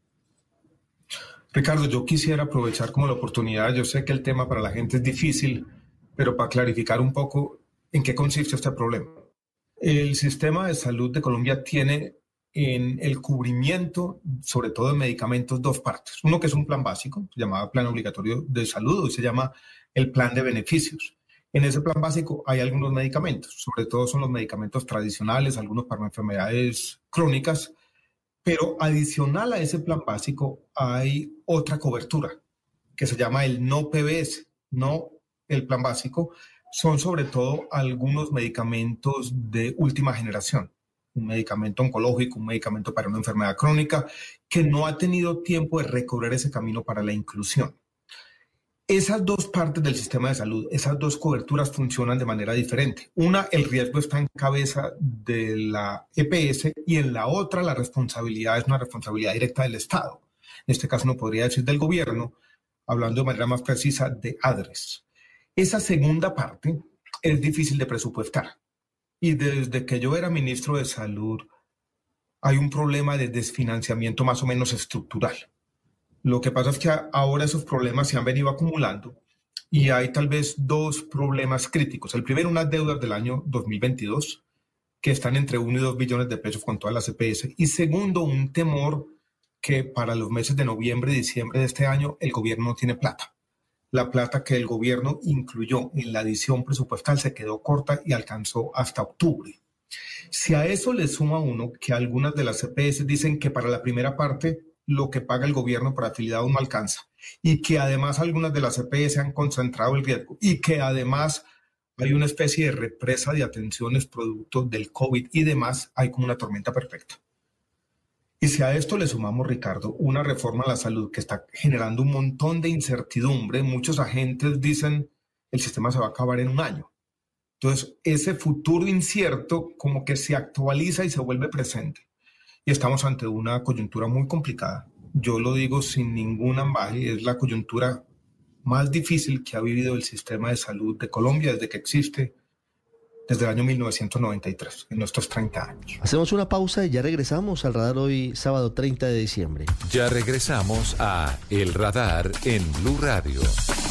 Ricardo, yo quisiera aprovechar como la oportunidad, yo sé que el tema para la gente es difícil, pero para clarificar un poco en qué consiste este problema. El sistema de salud de Colombia tiene en el cubrimiento, sobre todo de medicamentos, dos partes. Uno que es un plan básico, llamado Plan Obligatorio de Salud, hoy se llama el Plan de Beneficios. En ese plan básico hay algunos medicamentos, sobre todo son los medicamentos tradicionales, algunos para enfermedades crónicas, pero adicional a ese plan básico hay otra cobertura que se llama el no P B S, no el plan básico. Son sobre todo algunos medicamentos de última generación, un medicamento oncológico, un medicamento para una enfermedad crónica que no ha tenido tiempo de recorrer ese camino para la inclusión. Esas dos partes del sistema de salud, esas dos coberturas funcionan de manera diferente. Una, el riesgo está en cabeza de la E P S y en la otra la responsabilidad es una responsabilidad directa del Estado. En este caso no podría decir del gobierno, hablando de manera más precisa de ADRES. Esa segunda parte es difícil de presupuestar y desde que yo era ministro de Salud hay un problema de desfinanciamiento más o menos estructural. Lo que pasa es que ahora esos problemas se han venido acumulando y hay tal vez dos problemas críticos. El primero, unas deudas del año dos mil veintidós que están entre uno y dos billones de pesos con todas las E P S. Y segundo, un temor que para los meses de noviembre y diciembre de este año el gobierno no tiene plata. La plata que el gobierno incluyó en la adición presupuestal se quedó corta y alcanzó hasta octubre. Si a eso le suma uno que algunas de las E P S dicen que para la primera parte lo que paga el gobierno para afiliados no alcanza y que además algunas de las E P S han concentrado el riesgo y que además hay una especie de represa de atenciones producto del COVID y demás, hay como una tormenta perfecta. Y si a esto le sumamos, Ricardo, una reforma a la salud que está generando un montón de incertidumbre, muchos agentes dicen el sistema se va a acabar en un año. Entonces, ese futuro incierto como que se actualiza y se vuelve presente. Y estamos ante una coyuntura muy complicada. Yo lo digo sin ningún ambaje, es la coyuntura más difícil que ha vivido el sistema de salud de Colombia desde que existe, desde el año mil novecientos noventa y tres, en nuestros treinta años. Hacemos una pausa y ya regresamos al Radar hoy, sábado treinta de diciembre. Ya regresamos a El Radar en Blue Radio.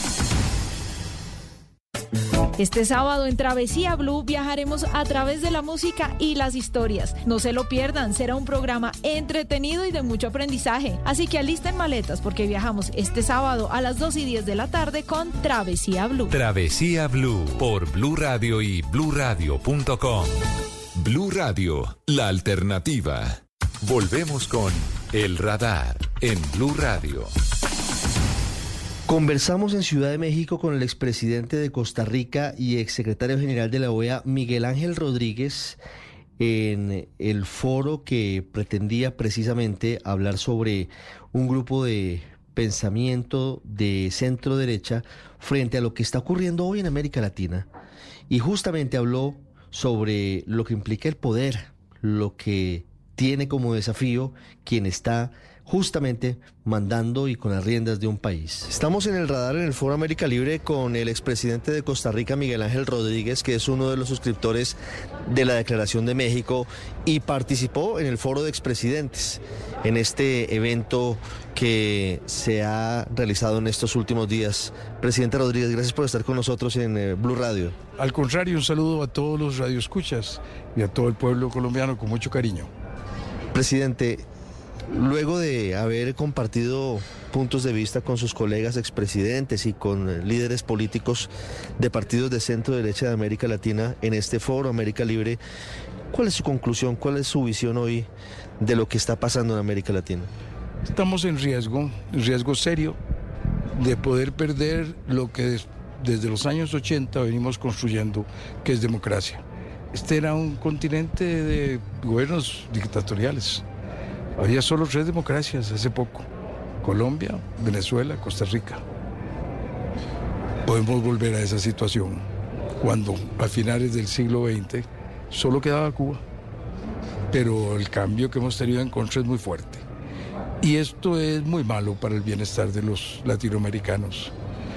Este sábado en Travesía Blue viajaremos a través de la música y las historias. No se lo pierdan, será un programa entretenido y de mucho aprendizaje. Así que alisten maletas porque viajamos este sábado a las dos y diez de la tarde con Travesía Blue. Travesía Blue por Blue Radio y blue radio punto com. Blue Radio, la alternativa. Volvemos con El Radar en Blue Radio. Conversamos en Ciudad de México con el expresidente de Costa Rica y exsecretario general de la O E A, Miguel Ángel Rodríguez, en el foro que pretendía precisamente hablar sobre un grupo de pensamiento de centro derecha frente a lo que está ocurriendo hoy en América Latina. Y justamente habló sobre lo que implica el poder, lo que tiene como desafío quien está justamente mandando y con las riendas de un país. Estamos en El Radar en el Foro América Libre con el expresidente de Costa Rica, Miguel Ángel Rodríguez, que es uno de los suscriptores de la Declaración de México y participó en el Foro de Expresidentes, en este evento que se ha realizado en estos últimos días. Presidente Rodríguez, gracias por estar con nosotros en eh, Blue Radio. Al contrario, un saludo a todos los radioescuchas y a todo el pueblo colombiano con mucho cariño. Presidente, luego de haber compartido puntos de vista con sus colegas expresidentes y con líderes políticos de partidos de centro derecha de América Latina en este foro América Libre, ¿cuál es su conclusión? ¿Cuál es su visión hoy de lo que está pasando en América Latina? Estamos en riesgo, en riesgo serio de poder perder lo que desde los años ochenta venimos construyendo, que es democracia. Este era un continente de gobiernos dictatoriales. Había solo tres democracias hace poco: Colombia, Venezuela, Costa Rica. Podemos volver a esa situación cuando a finales del siglo veinte solo quedaba Cuba. Pero el cambio que hemos tenido en contra es muy fuerte. Y esto es muy malo para el bienestar de los latinoamericanos.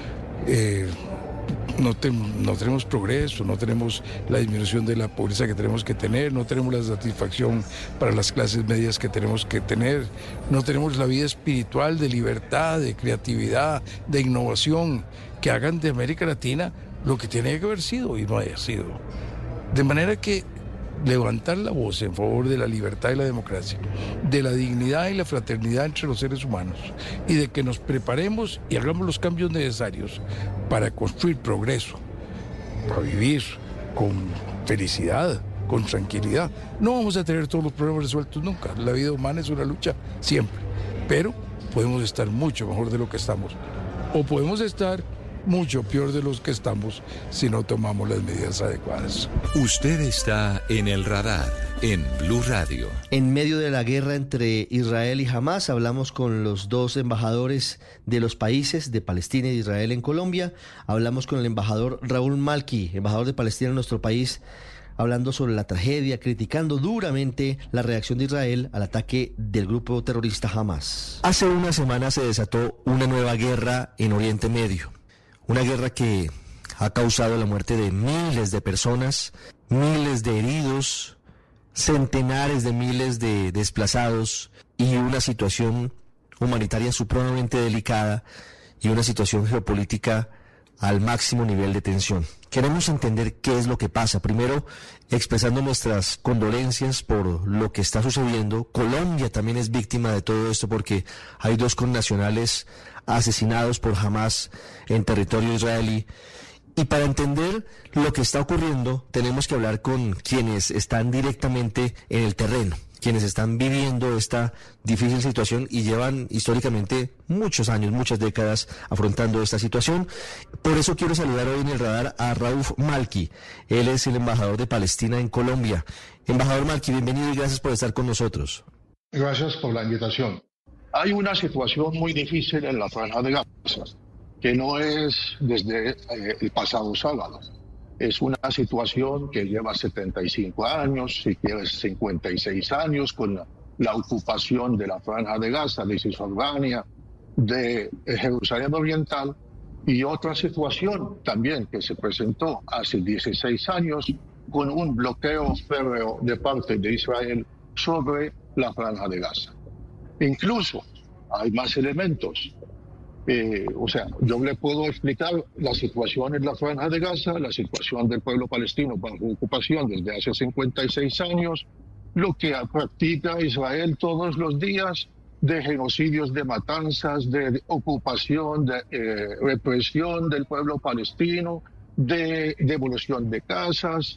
Eh, No, te, no tenemos progreso, no tenemos la disminución de la pobreza que tenemos que tener, no tenemos la satisfacción para las clases medias que tenemos que tener, no tenemos la vida espiritual de libertad, de creatividad, de innovación, que hagan de América Latina lo que tiene que haber sido y no haya sido. De manera que levantar la voz en favor de la libertad y la democracia, de la dignidad y la fraternidad entre los seres humanos, y de que nos preparemos y hagamos los cambios necesarios para construir progreso, para vivir con felicidad, con tranquilidad. No vamos a tener todos los problemas resueltos nunca. La vida humana es una lucha siempre, pero podemos estar mucho mejor de lo que estamos, o podemos estar mucho peor de los que estamos si no tomamos las medidas adecuadas. Usted está en el radar en Blue Radio. En medio de la guerra entre Israel y Hamás, hablamos con los dos embajadores de los países de Palestina y de Israel en Colombia. Hablamos con el embajador Raúl Malki, embajador de Palestina en nuestro país, hablando sobre la tragedia, criticando duramente la reacción de Israel al ataque del grupo terrorista Hamás. Hace una semana se desató una nueva guerra en Oriente Medio. Una guerra que ha causado la muerte de miles de personas, miles de heridos, centenares de miles de desplazados y una situación humanitaria supremamente delicada y una situación geopolítica al máximo nivel de tensión. Queremos entender qué es lo que pasa. Primero, expresando nuestras condolencias por lo que está sucediendo. Colombia también es víctima de todo esto porque hay dos connacionales asesinados por Hamás en territorio israelí. Y para entender lo que está ocurriendo, tenemos que hablar con quienes están directamente en el terreno, quienes están viviendo esta difícil situación y llevan históricamente muchos años, muchas décadas afrontando esta situación. Por eso quiero saludar hoy en el radar a Raúl Malki. Él es el embajador de Palestina en Colombia. Embajador Malki, bienvenido y gracias por estar con nosotros. Gracias por la invitación. Hay una situación muy difícil en la Franja de Gaza, que no es desde eh, el pasado sábado. Es una situación que lleva setenta y cinco años, si quieres cincuenta y seis años, con la, la ocupación de la Franja de Gaza, de Cisjordania, de Jerusalén Oriental, y otra situación también que se presentó hace dieciséis años con un bloqueo férreo de parte de Israel sobre la Franja de Gaza. Incluso hay más elementos. Eh, o sea, yo le puedo explicar la situación en la Franja de Gaza, la situación del pueblo palestino bajo ocupación desde hace cincuenta y seis años, lo que practica Israel todos los días de genocidios, de matanzas, de ocupación, de eh, represión del pueblo palestino, de devolución de casas,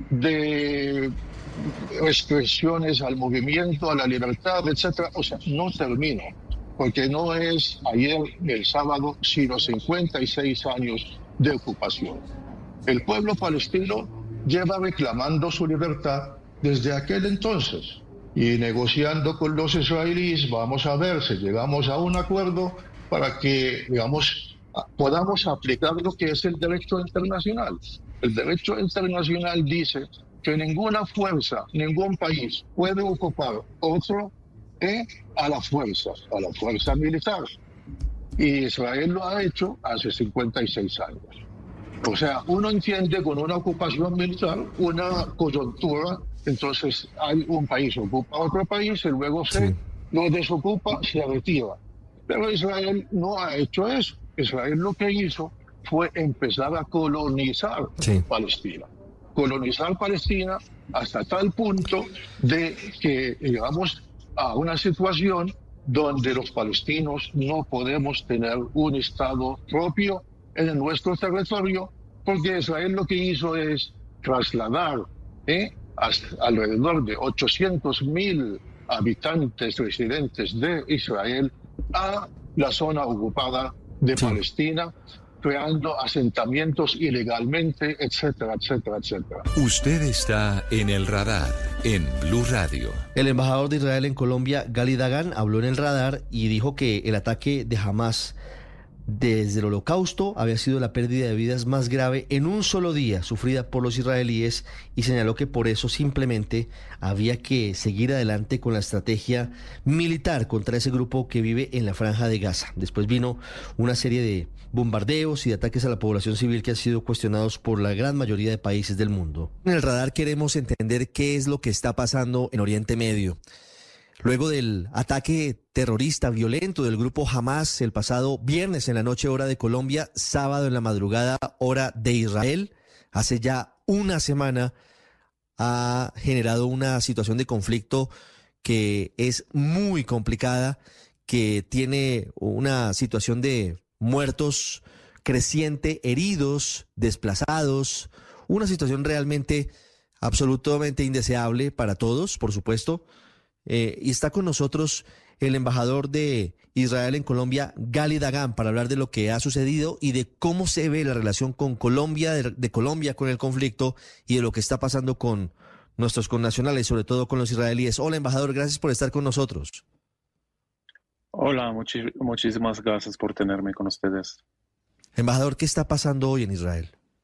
de restricciones al movimiento, a la libertad, etcétera. O sea, no termino, porque no es ayer, el sábado, sino cincuenta y seis años de ocupación. El pueblo palestino lleva reclamando su libertad desde aquel entonces y negociando con los israelíes. Vamos a ver si llegamos a un acuerdo para que, digamos, podamos aplicar lo que es el derecho internacional. El derecho internacional dice que ninguna fuerza, ningún país puede ocupar otro eh, a la fuerza, a la fuerza militar. Y Israel lo ha hecho hace cincuenta y seis años. O sea, uno entiende con una ocupación militar una coyuntura, entonces hay un país ocupa a otro país y luego se sí. lo desocupa, se retira. Pero Israel no ha hecho eso. Israel lo que hizo fue empezar a colonizar sí. Palestina. Colonizar Palestina hasta tal punto de que, digamos, a una situación donde los palestinos no podemos tener un Estado propio en nuestro territorio, porque Israel lo que hizo es trasladar ¿eh? hasta alrededor de ochocientos mil habitantes residentes de Israel a la zona ocupada de sí. Palestina, creando asentamientos ilegalmente, etcétera, etcétera, etcétera. Usted está en el radar, en Blue Radio. El embajador de Israel en Colombia, Gali Dagan, habló en el radar y dijo que el ataque de Hamás desde el Holocausto había sido la pérdida de vidas más grave en un solo día sufrida por los israelíes, y señaló que por eso simplemente había que seguir adelante con la estrategia militar contra ese grupo que vive en la Franja de Gaza. Después vino una serie de bombardeos y de ataques a la población civil que han sido cuestionados por la gran mayoría de países del mundo. En el radar queremos entender qué es lo que está pasando en Oriente Medio. Luego del ataque terrorista violento del grupo Hamás el pasado viernes en la noche hora de Colombia, sábado en la madrugada hora de Israel, hace ya una semana ha generado una situación de conflicto que es muy complicada, que tiene una situación de muertos creciente, heridos, desplazados, una situación realmente absolutamente indeseable para todos, por supuesto. Eh, y está con nosotros el embajador de Israel en Colombia, Gali Dagan, para hablar de lo que ha sucedido y de cómo se ve la relación con Colombia, de, de Colombia con el conflicto y de lo que está pasando con nuestros connacionales, sobre todo con los israelíes. Hola, embajador, gracias por estar con nosotros. Hola, muchi- muchísimas gracias por tenerme con ustedes. Embajador, ¿qué está pasando hoy en Israel?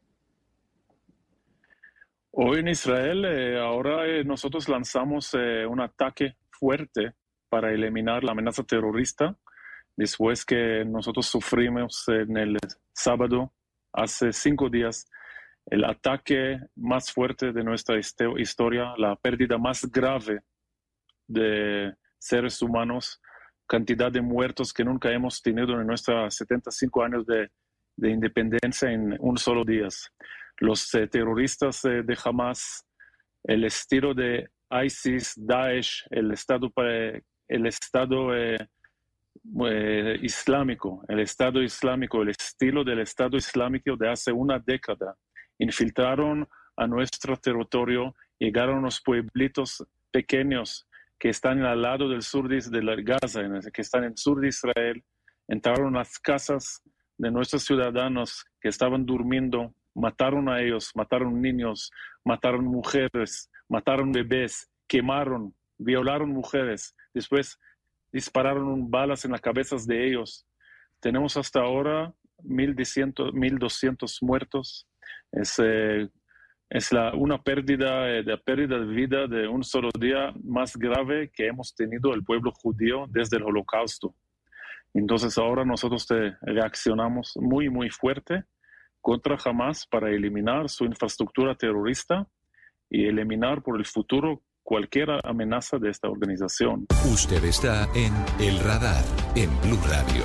Hoy en Israel, eh, ahora eh, nosotros lanzamos eh, un ataque fuerte para eliminar la amenaza terrorista después que nosotros sufrimos en el sábado, hace cinco días, el ataque más fuerte de nuestra historia, la pérdida más grave de seres humanos, cantidad de muertos que nunca hemos tenido en nuestros setenta y cinco años de, de independencia en un solo día. Los eh, terroristas eh, de Hamas, el estilo de ISIS, Daesh, el Estado, el estado eh, eh, islámico, el Estado islámico, el estilo del Estado islámico de hace una década, infiltraron a nuestro territorio, llegaron a los pueblitos pequeños que están al lado del sur de, de la Gaza, que están en el sur de Israel, entraron a las casas de nuestros ciudadanos que estaban durmiendo, mataron a ellos, mataron niños, mataron mujeres, mataron bebés, quemaron, violaron mujeres, después dispararon balas en las cabezas de ellos. Tenemos hasta ahora mil doscientos muertos. Es, eh, es la, una pérdida, eh, de pérdida de vida de un solo día más grave que hemos tenido el pueblo judío desde el Holocausto. Entonces ahora nosotros te reaccionamos muy, muy fuerte contra Hamas para eliminar su infraestructura terrorista y eliminar por el futuro cualquier amenaza de esta organización. Usted está en El Radar, en Blue Radio.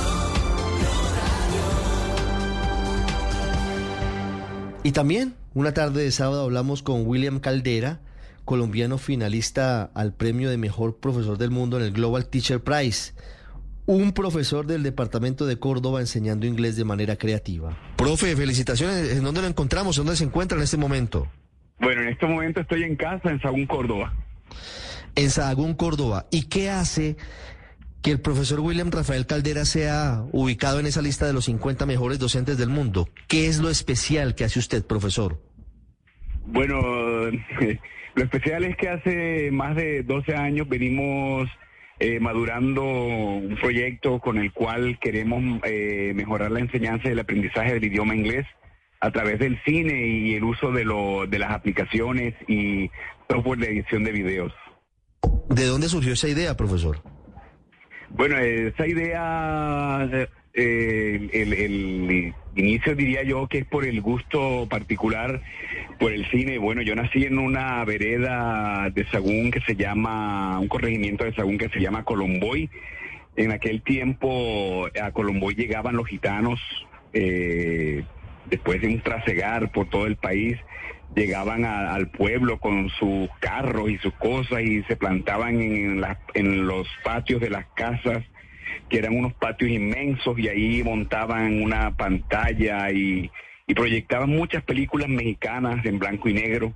Y también, una tarde de sábado, hablamos con William Caldera, colombiano finalista al premio de mejor profesor del mundo en el Global Teacher Prize. Un profesor del departamento de Córdoba enseñando inglés de manera creativa. Profe, felicitaciones. ¿En dónde lo encontramos? ¿Dónde se encuentra en este momento? Bueno, en este momento estoy en casa, en Sahagún, Córdoba. En Sahagún, Córdoba. ¿Y qué hace que el profesor William Rafael Caldera sea ubicado en esa lista de los cincuenta mejores docentes del mundo? ¿Qué es lo especial que hace usted, profesor? Bueno, lo especial es que hace más de doce años venimos eh, madurando un proyecto con el cual queremos eh, mejorar la enseñanza y el aprendizaje del idioma inglés a través del cine y el uso de, lo, de las aplicaciones y software de edición de videos. ¿De dónde surgió esa idea, profesor? Bueno, esa idea, eh, el, el inicio diría yo que es por el gusto particular por el cine. Bueno, yo nací en una vereda de Sahagún que se llama, un corregimiento de Sahagún que se llama Colomboy. En aquel tiempo a Colomboy llegaban los gitanos, eh, después de un trasegar por todo el país, llegaban a, al pueblo con sus carros y sus cosas y se plantaban en, la, en los patios de las casas, que eran unos patios inmensos, y ahí montaban una pantalla y, y proyectaban muchas películas mexicanas en blanco y negro.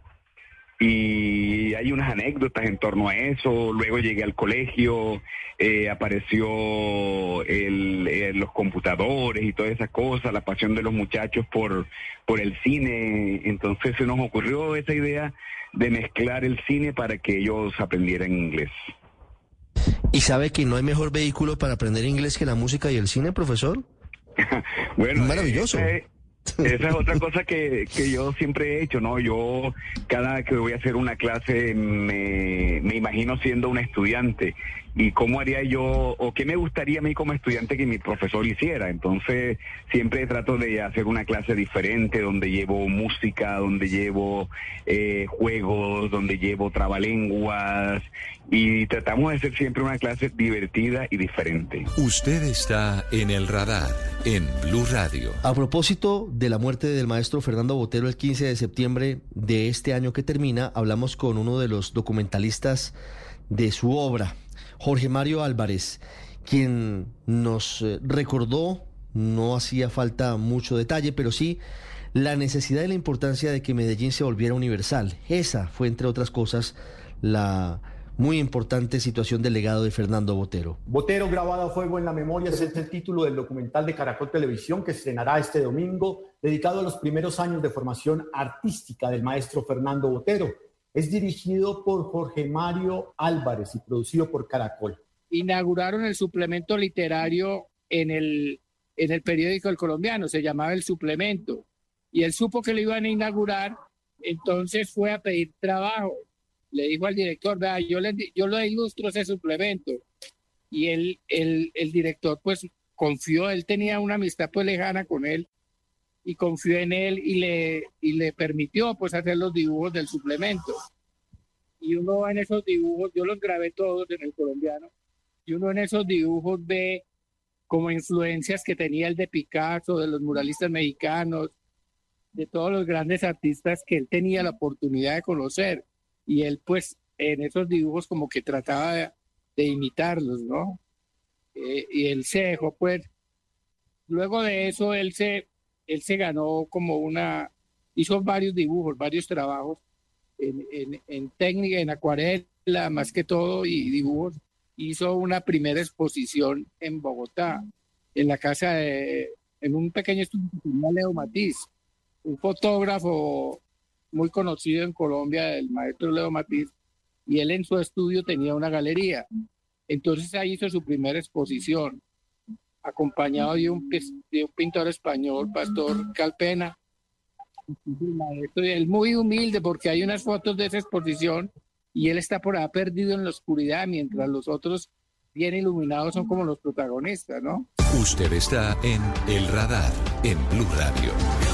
Y hay unas anécdotas en torno a eso. Luego llegué al colegio, eh, apareció el, eh, los computadores y todas esas cosas, la pasión de los muchachos por, por el cine. Entonces se nos ocurrió esa idea de mezclar el cine para que ellos aprendieran inglés. ¿Y sabe que no hay mejor vehículo para aprender inglés que la música y el cine, profesor? Bueno, maravilloso. Eh, Esa es otra cosa que, que yo siempre he hecho, ¿no? Yo cada que voy a hacer una clase me, me imagino siendo un estudiante y cómo haría yo o qué me gustaría a mí como estudiante que mi profesor hiciera. Entonces siempre trato de hacer una clase diferente donde llevo música, donde llevo eh, juegos, donde llevo trabalenguas y tratamos de hacer siempre una clase divertida y diferente. Usted está en el radar en Blue Radio. A propósito de la muerte del maestro Fernando Botero el quince de septiembre de este año que termina, hablamos con uno de los documentalistas de su obra, Jorge Mario Álvarez, quien nos recordó, no hacía falta mucho detalle, pero sí la necesidad y la importancia de que Medellín se volviera universal. Esa fue, entre otras cosas, la muy importante situación del legado de Fernando Botero. Botero grabado a fuego en la memoria es el título del documental de Caracol Televisión que estrenará este domingo, dedicado a los primeros años de formación artística del maestro Fernando Botero. Es dirigido por Jorge Mario Álvarez y producido por Caracol. Inauguraron el suplemento literario en el, en el periódico El Colombiano, se llamaba El Suplemento, y él supo que lo iban a inaugurar, entonces fue a pedir trabajo. Le dijo al director, vea, yo le, yo le ilustro ese suplemento. Y él, el, el director pues confió, él tenía una amistad pues lejana con él, y confió en él y le, y le permitió pues hacer los dibujos del suplemento. Y uno en esos dibujos, yo los grabé todos en El Colombiano, y uno en esos dibujos ve como influencias que tenía el de Picasso, de los muralistas mexicanos, de todos los grandes artistas que él tenía la oportunidad de conocer. Y él pues en esos dibujos como que trataba de, de imitarlos, ¿no? Eh, y él se dejó pues, luego de eso él se, él se ganó como una, hizo varios dibujos, varios trabajos en, en, en técnica, en acuarela más que todo y dibujos. Hizo una primera exposición en Bogotá, en la casa de, en un pequeño estudio que se llama Leo Matiz, un fotógrafo muy conocido en Colombia, el maestro Leo Matiz, y él en su estudio tenía una galería. Entonces ahí hizo su primera exposición, acompañado de un, de un pintor español, Pastor Calpena. Él muy humilde porque hay unas fotos de esa exposición y él está por ahí perdido en la oscuridad, mientras los otros bien iluminados son como los protagonistas, ¿no? Usted está en El Radar, en Blue Radio.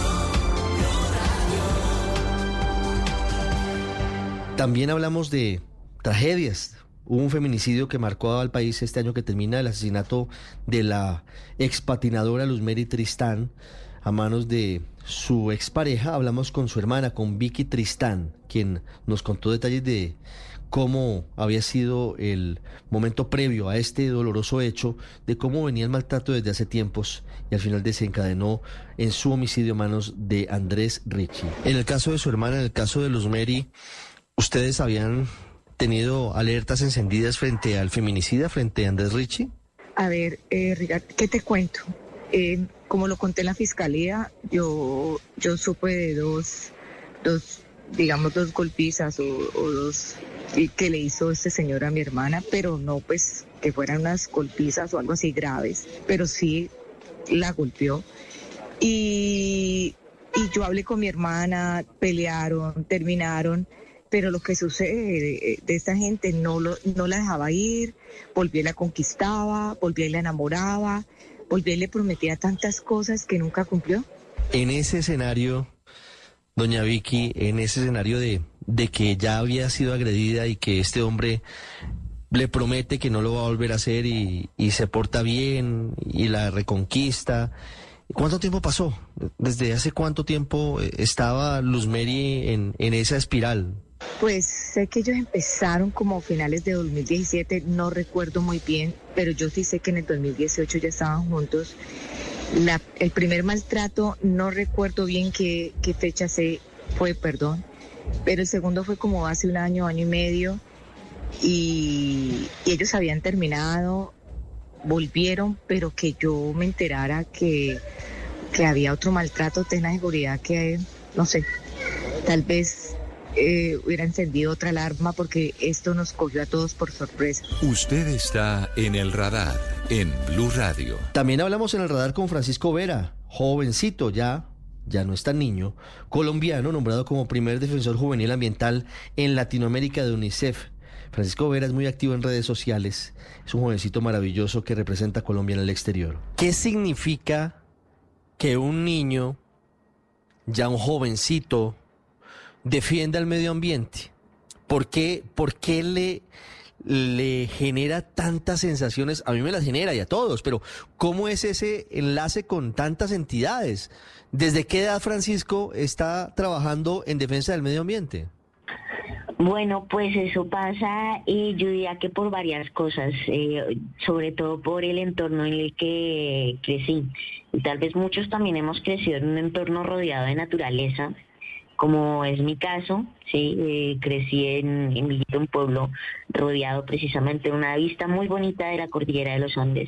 También hablamos de tragedias. Hubo un feminicidio que marcó al país este año que termina, el asesinato de la expatinadora Luzmeri Tristán a manos de su expareja. Hablamos con su hermana, con Vicky Tristán, quien nos contó detalles de cómo había sido el momento previo a este doloroso hecho, de cómo venía el maltrato desde hace tiempos y al final desencadenó en su homicidio a manos de Andrés Richie. En el caso de su hermana, en el caso de Luzmeri, ¿ustedes habían tenido alertas encendidas frente al feminicida, frente a Andrés Richie? A ver, eh, Rigat, ¿qué te cuento? Eh, como lo conté en la fiscalía, yo, yo supe de dos, dos, digamos, dos golpizas o, o dos que le hizo este señor a mi hermana, pero no pues que fueran unas golpizas o algo así graves, pero sí la golpeó. Y, y yo hablé con mi hermana, pelearon, terminaron, pero lo que sucede de, de esta gente no, lo, no la dejaba ir, volvía y la conquistaba, volvía y la enamoraba, volvía y le prometía tantas cosas que nunca cumplió. En ese escenario, doña Vicky, en ese escenario de, de que ya había sido agredida y que este hombre le promete que no lo va a volver a hacer y, y se porta bien y la reconquista, ¿Cuánto tiempo pasó? ¿Desde hace cuánto tiempo estaba Luz Mary en, en esa espiral? Pues sé que ellos empezaron como a finales de dos mil diecisiete, no recuerdo muy bien, pero yo sí sé que en el dos mil dieciocho ya estaban juntos. La, el primer maltrato, no recuerdo bien qué, qué fecha se fue, perdón, pero el segundo fue como hace un año, año y medio, y, y ellos habían terminado, volvieron, pero que yo me enterara que, que había otro maltrato, ten la seguridad que, no sé, tal vez eh, hubiera encendido otra alarma porque esto nos cogió a todos por sorpresa. Usted está en el radar, en Blue Radio. También hablamos en el radar con Francisco Vera, jovencito ya, ya no es tan niño, colombiano, nombrado como primer defensor juvenil ambiental en Latinoamérica de UNICEF. Francisco Vera es muy activo en redes sociales, es un jovencito maravilloso que representa a Colombia en el exterior. ¿Qué significa que un niño, ya un jovencito, defienda el medio ambiente? ¿Por qué, por qué le, le genera tantas sensaciones? A mí me las genera y a todos, pero ¿cómo es ese enlace con tantas entidades? ¿Desde qué edad Francisco está trabajando en defensa del medio ambiente? Bueno, pues eso pasa, eh, yo diría que por varias cosas, eh, sobre todo por el entorno en el que crecí. Y tal vez muchos también hemos crecido en un entorno rodeado de naturaleza, como es mi caso, sí, eh, crecí en, en Villita, un pueblo rodeado precisamente de una vista muy bonita de la cordillera de los Andes.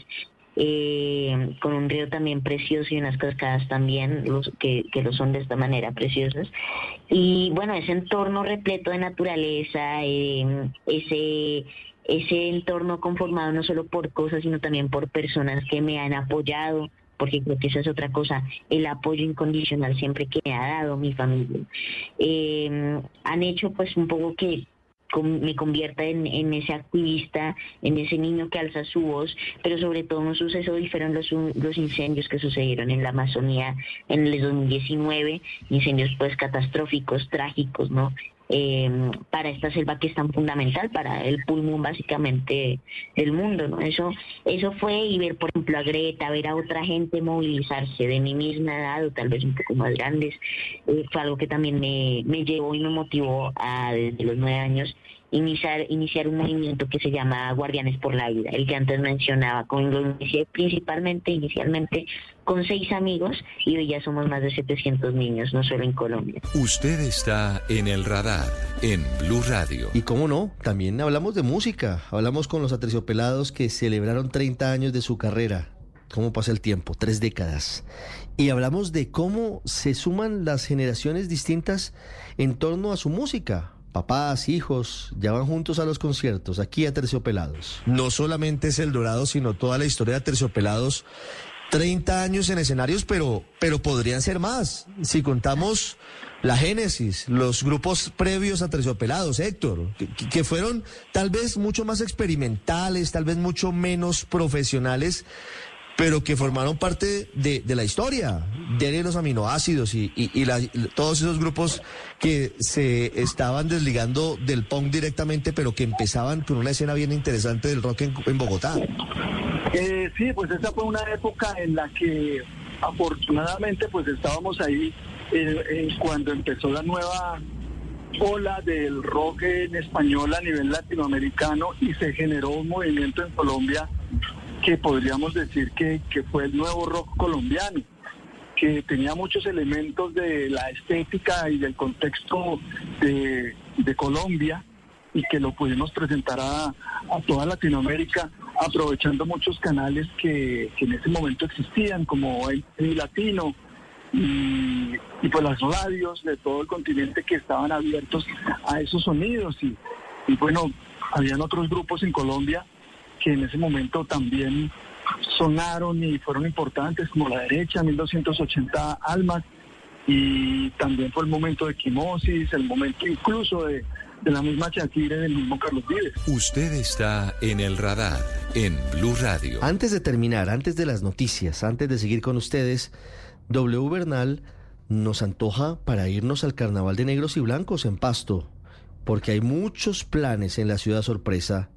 Eh, con un río también precioso y unas cascadas también los, que, que lo son de esta manera preciosas, y bueno, ese entorno repleto de naturaleza, eh, ese ese entorno conformado no solo por cosas sino también por personas que me han apoyado, porque creo que esa es otra cosa, el apoyo incondicional siempre que me ha dado mi familia, eh, han hecho pues un poco que me convierta en, en ese activista, en ese niño que alza su voz, pero sobre todo un suceso y fueron los, los incendios que sucedieron en la Amazonía en el dos mil diecinueve, incendios pues catastróficos, trágicos, ¿no? Eh, para esta selva que es tan fundamental, para el pulmón básicamente del mundo, ¿no? Eso, eso fue, y ver por ejemplo a Greta, ver a otra gente movilizarse de mi misma edad o tal vez un poco más grandes, eh, fue algo que también me, me llevó y me motivó a desde los nueve años iniciar, iniciar un movimiento que se llama Guardianes por la Vida, el que antes mencionaba, con lo inicié principalmente, inicialmente con seis amigos, y hoy ya somos más de setecientos niños, no solo en Colombia. Usted está en el radar, en Blue Radio. Y cómo no, también hablamos de música, hablamos con los Aterciopelados que celebraron treinta años de su carrera. Cómo pasa el tiempo, tres décadas. Y hablamos de cómo se suman las generaciones distintas en torno a su música. Papás, hijos, ya van juntos a los conciertos, aquí a Terciopelados. No solamente es El Dorado, sino toda la historia de Terciopelados. treinta años en escenarios, pero, pero podrían ser más. Si contamos la génesis, los grupos previos a Terciopelados, Héctor, que, que fueron tal vez mucho más experimentales, tal vez mucho menos profesionales, pero que formaron parte de, de la historia, de los aminoácidos y, y, y la, todos esos grupos que se estaban desligando del punk directamente, pero que empezaban con una escena bien interesante del rock en, en Bogotá. Eh, sí, pues esa fue una época en la que afortunadamente pues estábamos ahí eh, eh, cuando empezó la nueva ola del rock en español a nivel latinoamericano y se generó un movimiento en Colombia que podríamos decir que, que fue el nuevo rock colombiano, que tenía muchos elementos de la estética y del contexto de, de Colombia, y que lo pudimos presentar a, a toda Latinoamérica, aprovechando muchos canales que, que en ese momento existían, como el, el Latino, y, y pues las radios de todo el continente que estaban abiertos a esos sonidos. Y, y bueno, habían otros grupos en Colombia que en ese momento también sonaron y fueron importantes, como La Derecha, mil doscientos ochenta Almas, y también fue el momento de Quimosis, el momento incluso de, de la misma Shakira y del mismo Carlos Vives. Usted está en el radar, en Blue Radio. Antes de terminar, antes de las noticias, antes de seguir con ustedes, W Bernal nos antoja para irnos al Carnaval de Negros y Blancos en Pasto, porque hay muchos planes en la ciudad sorpresa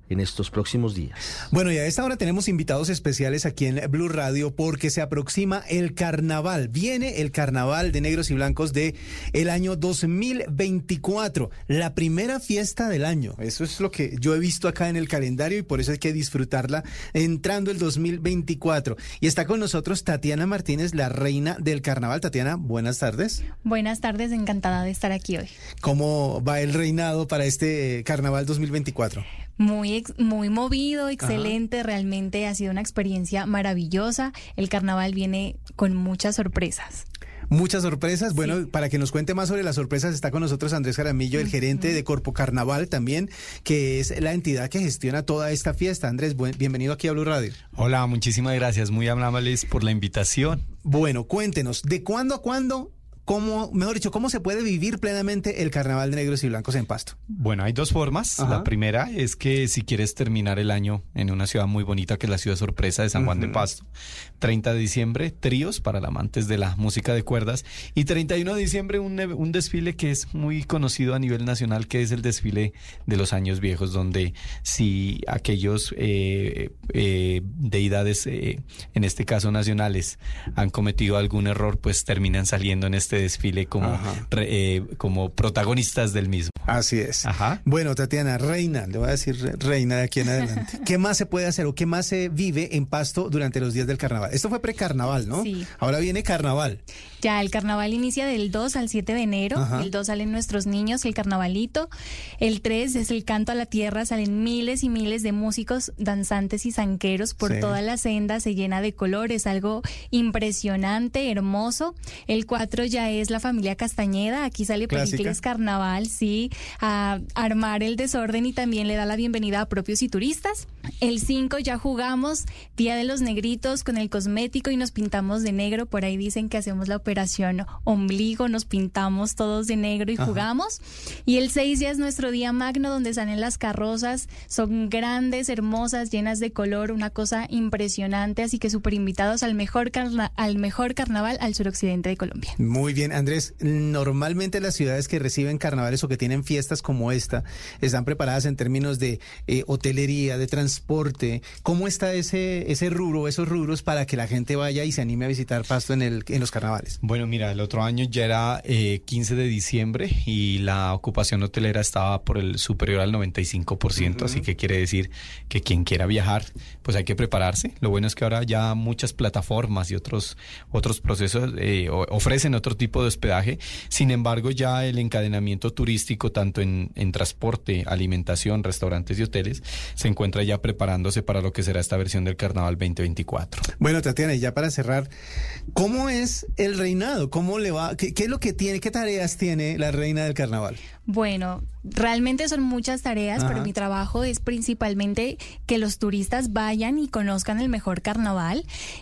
en estos próximos días. Bueno, y a esta hora tenemos invitados especiales aquí en Blue Radio porque se aproxima el carnaval. Viene el carnaval de negros y blancos de el año dos mil veinticuatro, la primera fiesta del año. Eso es lo que yo he visto acá en el calendario y por eso hay que disfrutarla entrando el dos mil veinticuatro. Y está con nosotros Tatiana Martínez, la reina del carnaval. Tatiana, buenas tardes. Buenas tardes, encantada de estar aquí hoy. ¿Cómo va el reinado para este carnaval dos mil veinticuatro? Muy, muy movido, excelente, Ajá. Realmente ha sido una experiencia maravillosa. El carnaval viene con muchas sorpresas. Muchas sorpresas. Bueno, sí. Para que nos cuente más sobre las sorpresas, está con nosotros Andrés Jaramillo, el gerente de Corpo Carnaval también, que es la entidad que gestiona toda esta fiesta. Andrés, buen, bienvenido aquí a Blue Radio. Hola, muchísimas gracias, muy amables por la invitación. Bueno, cuéntenos, ¿de cuándo a cuándo? ¿Cómo, mejor dicho, cómo se puede vivir plenamente el carnaval de negros y blancos en Pasto? Bueno, hay dos formas. Ajá. La primera es que si quieres terminar el año en una ciudad muy bonita, que es la ciudad sorpresa de San Juan uh-huh. de Pasto, treinta de diciembre, tríos para los amantes de la música de cuerdas, y treinta y uno de diciembre un, un desfile que es muy conocido a nivel nacional, que es el desfile de los años viejos, donde si aquellos eh, eh, deidades, eh, en este caso nacionales, han cometido algún error, pues terminan saliendo en este desfile como, re, eh, como protagonistas del mismo. Así es. Ajá. Bueno, Tatiana, reina, le voy a decir reina de aquí en adelante. ¿Qué más se puede hacer o qué más se vive en Pasto durante los días del carnaval? Esto fue precarnaval, ¿no? Sí. Ahora viene carnaval. Ya, el carnaval inicia del dos al siete de enero. Ajá. El dos salen nuestros niños, el carnavalito. El tres es el canto a la tierra, salen miles y miles de músicos, danzantes y zanqueros por sí. toda la senda, se llena de colores, algo impresionante, hermoso. El cuatro ya es la familia Castañeda, aquí sale Pericles Carnaval, sí, a armar el desorden y también le da la bienvenida a propios y turistas. El cinco ya jugamos Día de los Negritos con el cosmético y nos pintamos de negro, por ahí dicen que hacemos la operación ombligo, nos pintamos todos de negro y Ajá. jugamos. Y el seis ya es nuestro día magno donde salen las carrozas, son grandes, hermosas, llenas de color, una cosa impresionante, así que súper invitados al mejor, carna- al mejor carnaval al suroccidente de Colombia. Muy bien, Andrés, normalmente las ciudades que reciben carnavales o que tienen fiestas como esta están preparadas en términos de eh, hotelería, de transporte. ¿Cómo está ese ese rubro, esos rubros para que la gente vaya y se anime a visitar Pasto en el en los carnavales? Bueno, mira, el otro año ya era eh, quince de diciembre y la ocupación hotelera estaba por el superior al noventa y cinco por ciento, uh-huh. así que quiere decir que quien quiera viajar, pues hay que prepararse. Lo bueno es que ahora ya muchas plataformas y otros otros procesos eh, ofrecen otro tipo de hospedaje. Sin embargo, ya el encadenamiento turístico, tanto en, en transporte, alimentación, restaurantes y hoteles, se encuentra ya preparándose para lo que será esta versión del Carnaval veinte veinticuatro. Bueno, Tatiana, y ya para cerrar, ¿cómo es el reinado? ¿Cómo le va? ¿Qué, qué es lo que tiene? ¿Qué tareas tiene la reina del Carnaval? Bueno, realmente son muchas tareas, Ajá. pero mi trabajo es principalmente que los turistas vayan y conozcan el mejor carnaval.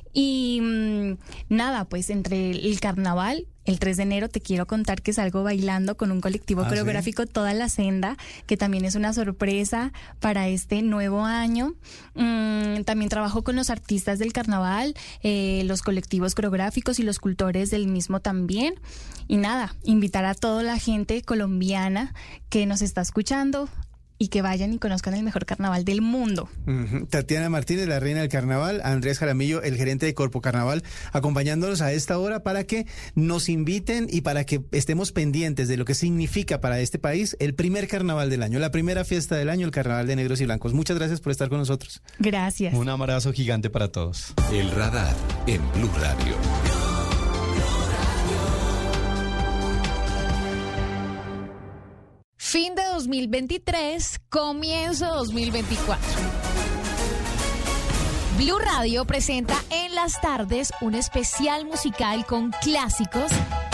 Y mmm, nada, pues entre el carnaval, el tres de enero te quiero contar que salgo bailando con un colectivo ah, coreográfico ¿sí? Toda la Senda, que también es una sorpresa para este nuevo año. Mm, también trabajo con los artistas del carnaval, eh, los colectivos coreográficos y los cultores del mismo también. Y nada, invitar a toda la gente colombiana que nos está escuchando y que vayan y conozcan el mejor carnaval del mundo. Uh-huh. Tatiana Martínez, la reina del carnaval, Andrés Jaramillo, el gerente de Corpo Carnaval, acompañándonos a esta hora para que nos inviten y para que estemos pendientes de lo que significa para este país el primer carnaval del año, la primera fiesta del año, el Carnaval de Negros y Blancos. Muchas gracias por estar con nosotros. Gracias. Un abrazo gigante para todos. El Radar en Blue Radio. Fin de dos mil veintitrés, comienzo dos mil veinticuatro. Blue Radio presenta en las tardes un especial musical con clásicos,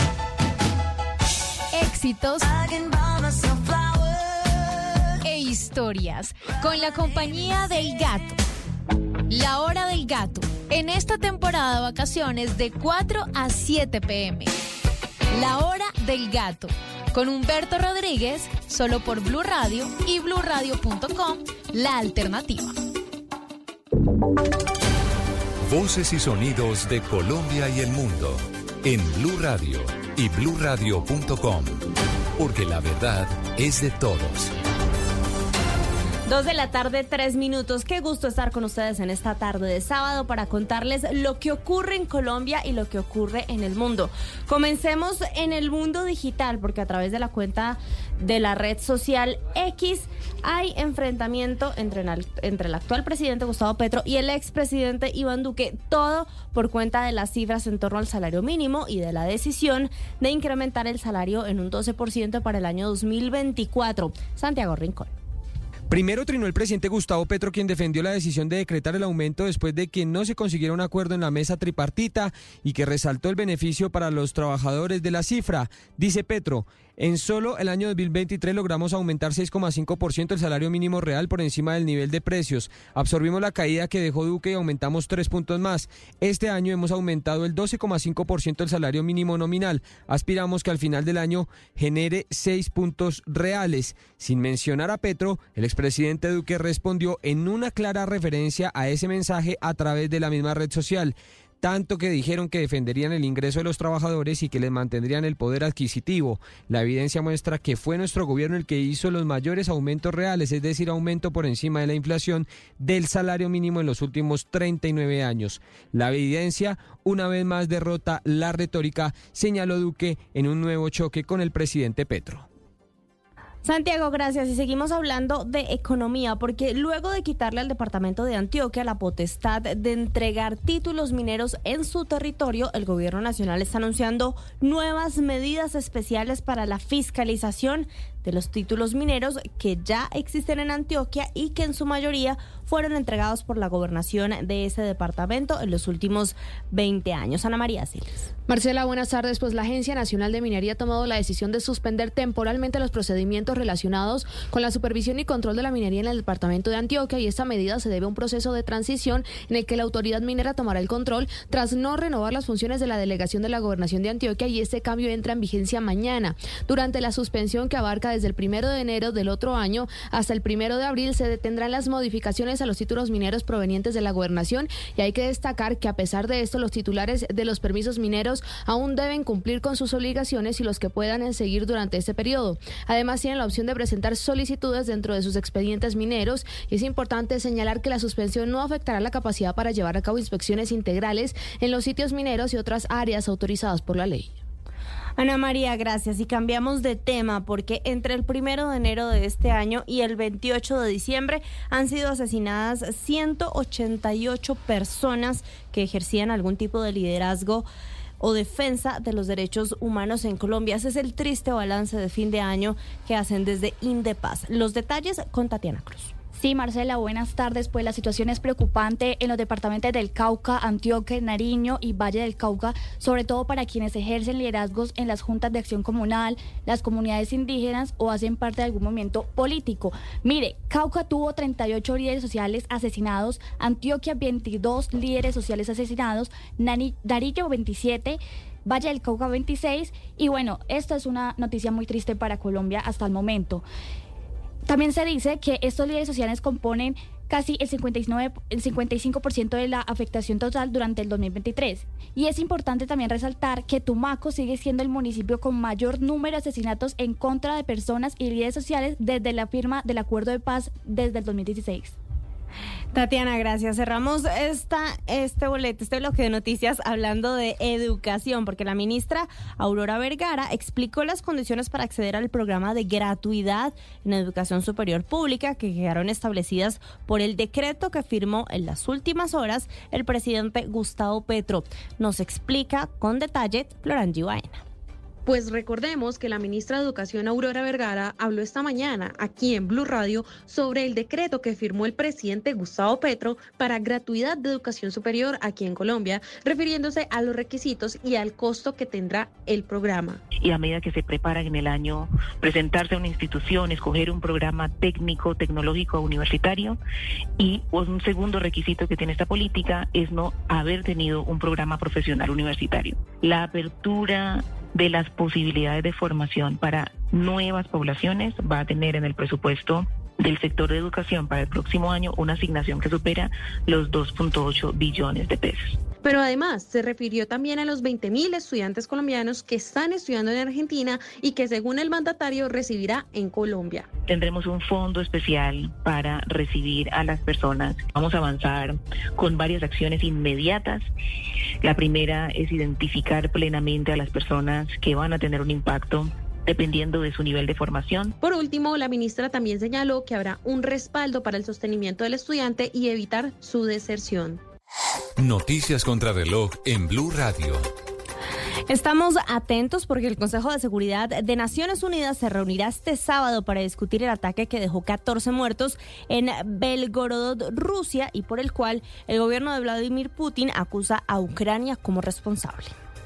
éxitos e historias, con la compañía del Gato. La Hora del Gato, en esta temporada de vacaciones de cuatro a siete pm. La Hora del Gato, con Humberto Rodríguez, solo por Blue Radio y blue radio punto com, la alternativa. Voces y sonidos de Colombia y el mundo en Blue Radio y blue radio punto com, porque la verdad es de todos. Dos de la tarde, tres minutos. Qué gusto estar con ustedes en esta tarde de sábado para contarles lo que ocurre en Colombia y lo que ocurre en el mundo. Comencemos en el mundo digital, porque a través de la cuenta de la red social X hay enfrentamiento entre el, entre el actual presidente Gustavo Petro y el expresidente Iván Duque, todo por cuenta de las cifras en torno al salario mínimo y de la decisión de incrementar el salario en un doce por ciento para el año dos mil veinticuatro. Santiago Rincón. Primero trinó el presidente Gustavo Petro, quien defendió la decisión de decretar el aumento después de que no se consiguiera un acuerdo en la mesa tripartita y que resaltó el beneficio para los trabajadores de la cifra. Dice Petro, en solo el año dos mil veintitrés logramos aumentar seis coma cinco por ciento el salario mínimo real por encima del nivel de precios. Absorbimos la caída que dejó Duque y aumentamos tres puntos más. Este año hemos aumentado el doce coma cinco por ciento el salario mínimo nominal. Aspiramos que al final del año genere seis puntos reales. Sin mencionar a Petro, el expresidente Duque respondió en una clara referencia a ese mensaje a través de la misma red social. Tanto que dijeron que defenderían el ingreso de los trabajadores y que les mantendrían el poder adquisitivo. La evidencia muestra que fue nuestro gobierno el que hizo los mayores aumentos reales, es decir, aumento por encima de la inflación del salario mínimo en los últimos treinta y nueve años. La evidencia, una vez más, derrota la retórica, señaló Duque en un nuevo choque con el presidente Petro. Santiago, gracias. Y seguimos hablando de economía, porque luego de quitarle al departamento de Antioquia la potestad de entregar títulos mineros en su territorio, el gobierno nacional está anunciando nuevas medidas especiales para la fiscalización de los títulos mineros que ya existen en Antioquia y que en su mayoría fueron entregados por la gobernación de ese departamento en los últimos veinte años. Ana María Siles. Marcela, buenas tardes. Pues la Agencia Nacional de Minería ha tomado la decisión de suspender temporalmente los procedimientos relacionados con la supervisión y control de la minería en el departamento de Antioquia, y esta medida se debe a un proceso de transición en el que la autoridad minera tomará el control tras no renovar las funciones de la delegación de la gobernación de Antioquia, y este cambio entra en vigencia mañana. Durante la suspensión, que abarca desde el primero de enero del otro año hasta el primero de abril, se detendrán las modificaciones a los títulos mineros provenientes de la gobernación, y hay que destacar que a pesar de esto, los titulares de los permisos mineros aún deben cumplir con sus obligaciones y los que puedan seguir durante este periodo. Además, tienen la opción de presentar solicitudes dentro de sus expedientes mineros, y es importante señalar que la suspensión no afectará la capacidad para llevar a cabo inspecciones integrales en los sitios mineros y otras áreas autorizadas por la ley. Ana María, gracias. Y cambiamos de tema, porque entre el primero de enero de este año y el veintiocho de diciembre han sido asesinadas ciento ochenta y ocho personas que ejercían algún tipo de liderazgo o defensa de los derechos humanos en Colombia. Ese es el triste balance de fin de año que hacen desde Indepaz. Los detalles con Tatiana Cruz. Sí, Marcela, buenas tardes. Pues la situación es preocupante en los departamentos del Cauca, Antioquia, Nariño y Valle del Cauca, sobre todo para quienes ejercen liderazgos en las juntas de acción comunal, las comunidades indígenas o hacen parte de algún movimiento político. Mire, Cauca tuvo treinta y ocho líderes sociales asesinados, Antioquia veintidós líderes sociales asesinados, Nariño veintisiete, Valle del Cauca veintiséis, y bueno, esto es una noticia muy triste para Colombia hasta el momento. También se dice que estos líderes sociales componen casi el cincuenta y nueve, el cincuenta y cinco por ciento de la afectación total durante el dos mil veintitrés. Y es importante también resaltar que Tumaco sigue siendo el municipio con mayor número de asesinatos en contra de personas y líderes sociales desde la firma del Acuerdo de Paz desde el dos mil dieciséis. Tatiana, gracias. Cerramos esta, este boleto, este bloque de noticias hablando de educación, porque la ministra Aurora Vergara explicó las condiciones para acceder al programa de gratuidad en educación superior pública que quedaron establecidas por el decreto que firmó en las últimas horas el presidente Gustavo Petro. Nos explica con detalle Florangi Baena. Pues recordemos que la ministra de Educación, Aurora Vergara, habló esta mañana aquí en Blue Radio sobre el decreto que firmó el presidente Gustavo Petro para gratuidad de educación superior aquí en Colombia, refiriéndose a los requisitos y al costo que tendrá el programa. Y a medida que se preparan en el año, presentarse a una institución, escoger un programa técnico, tecnológico, universitario, y un segundo requisito que tiene esta política es no haber tenido un programa profesional universitario. La apertura de las posibilidades de formación para nuevas poblaciones va a tener en el presupuesto del sector de educación para el próximo año una asignación que supera los dos punto ocho billones de pesos. Pero además se refirió también a los veinte mil estudiantes colombianos que están estudiando en Argentina y que según el mandatario recibirá en Colombia. Tendremos un fondo especial para recibir a las personas. Vamos a avanzar con varias acciones inmediatas. La primera es identificar plenamente a las personas que van a tener un impacto dependiendo de su nivel de formación. Por último, la ministra también señaló que habrá un respaldo para el sostenimiento del estudiante y evitar su deserción. Noticias contra reloj en Blue Radio. Estamos atentos porque el Consejo de Seguridad de Naciones Unidas se reunirá este sábado para discutir el ataque que dejó catorce muertos en Belgorod, Rusia, y por el cual el gobierno de Vladimir Putin acusa a Ucrania como responsable.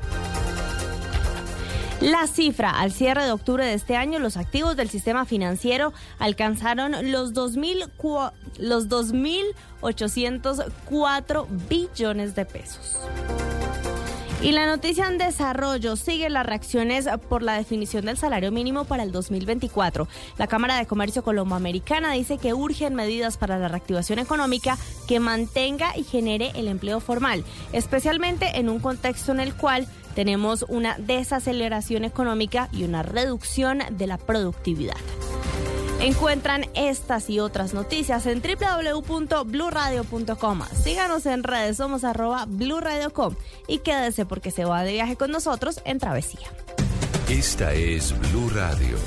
La cifra: al cierre de octubre de este año, los activos del sistema financiero alcanzaron los dos mil los dos mil ochocientos cuatro billones de pesos. Y la noticia en desarrollo: sigue las reacciones por la definición del salario mínimo para el dos mil veinticuatro. La Cámara de Comercio Colomboamericana dice que urgen medidas para la reactivación económica que mantenga y genere el empleo formal, especialmente en un contexto en el cual tenemos una desaceleración económica y una reducción de la productividad. Encuentran estas y otras noticias en doble u doble u doble u punto blue radio punto com. Síganos en redes, somos arroba blue radio punto com y quédese porque se va de viaje con nosotros en Travesía. Esta es Blue Radio.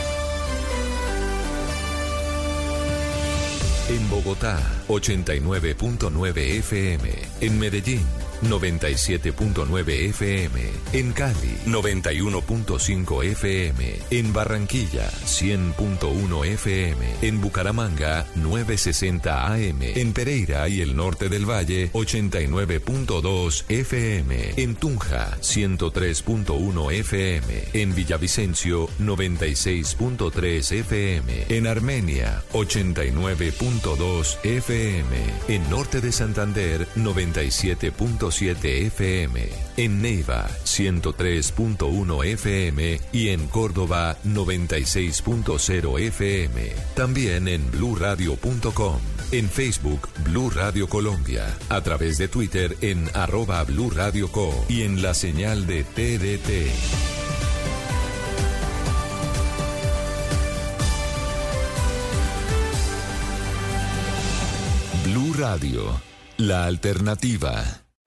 En Bogotá, ochenta y nueve punto nueve F M. En Medellín, noventa y siete punto nueve F M. En Cali, noventa y uno punto cinco F M. En Barranquilla, cien punto uno F M. En Bucaramanga, novecientos sesenta A M. En Pereira y el norte del Valle, ochenta y nueve punto dos F M. En Tunja, ciento tres punto uno F M. En Villavicencio, noventa y seis punto tres F M. En Armenia, ochenta y nueve punto dos F M. En Norte de Santander, noventa y siete punto siete F M. En Neiva, ciento tres punto uno F M. Y en Córdoba, noventa y seis punto cero F M. También en blue radio punto com. En Facebook, Blue Radio Colombia. A través de Twitter en arroba Blue Radio Co. Y en la señal de T D T. Blue Radio, la alternativa.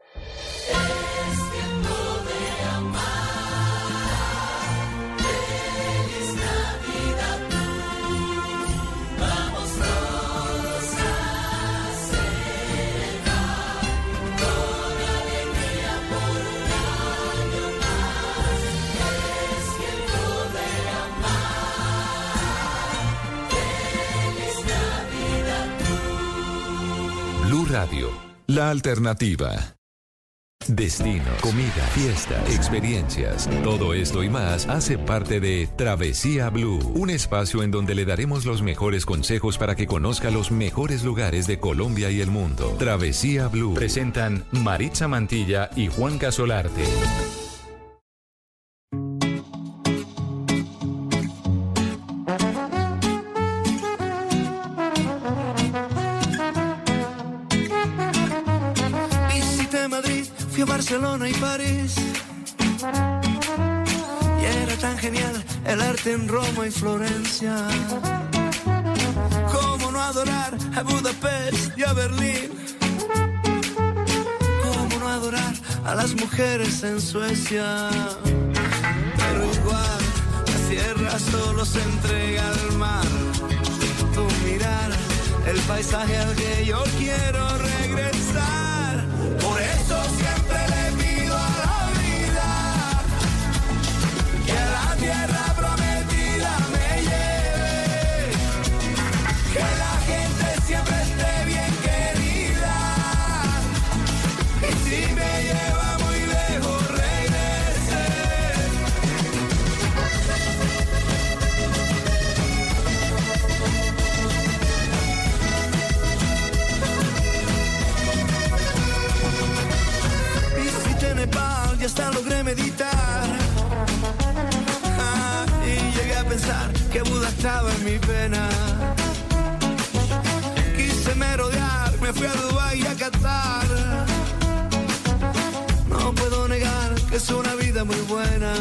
Blue Radio, la alternativa. Destinos, comida, fiestas, experiencias, todo esto y más hace parte de Travesía Blue, un espacio en donde le daremos los mejores consejos para que conozca los mejores lugares de Colombia y el mundo. Travesía Blue. Presentan Maritza Mantilla y Juan Casolarte. Barcelona y París, y era tan genial el arte en Roma y Florencia. ¿Cómo no adorar a Budapest y a Berlín? ¿Cómo no adorar a las mujeres en Suecia? Pero igual la sierra solo se entrega al mar. Tu mirar, el paisaje al que yo quiero regresar. Por eso siempre le pido a la vida que a la tierra prometida me lleve, que la gente siempre esté bien querida, y si me lleva muy lejos regrese. Nepal, ya hasta logré meditar, ah, y llegué a pensar que Buda estaba en mi pena. me fui a Dubái y a Qatar. No puedo negar que es una vida muy buena,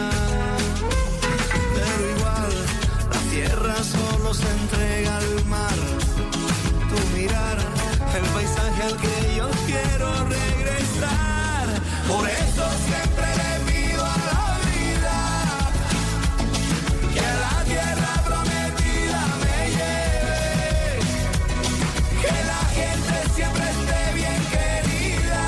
pero igual la tierra solo se entrega al mar. Tu mirar, el paisaje al que yo quiero regresar. Por eso siempre le pido a la vida que a la tierra prometida me lleve, que la gente siempre esté bien querida,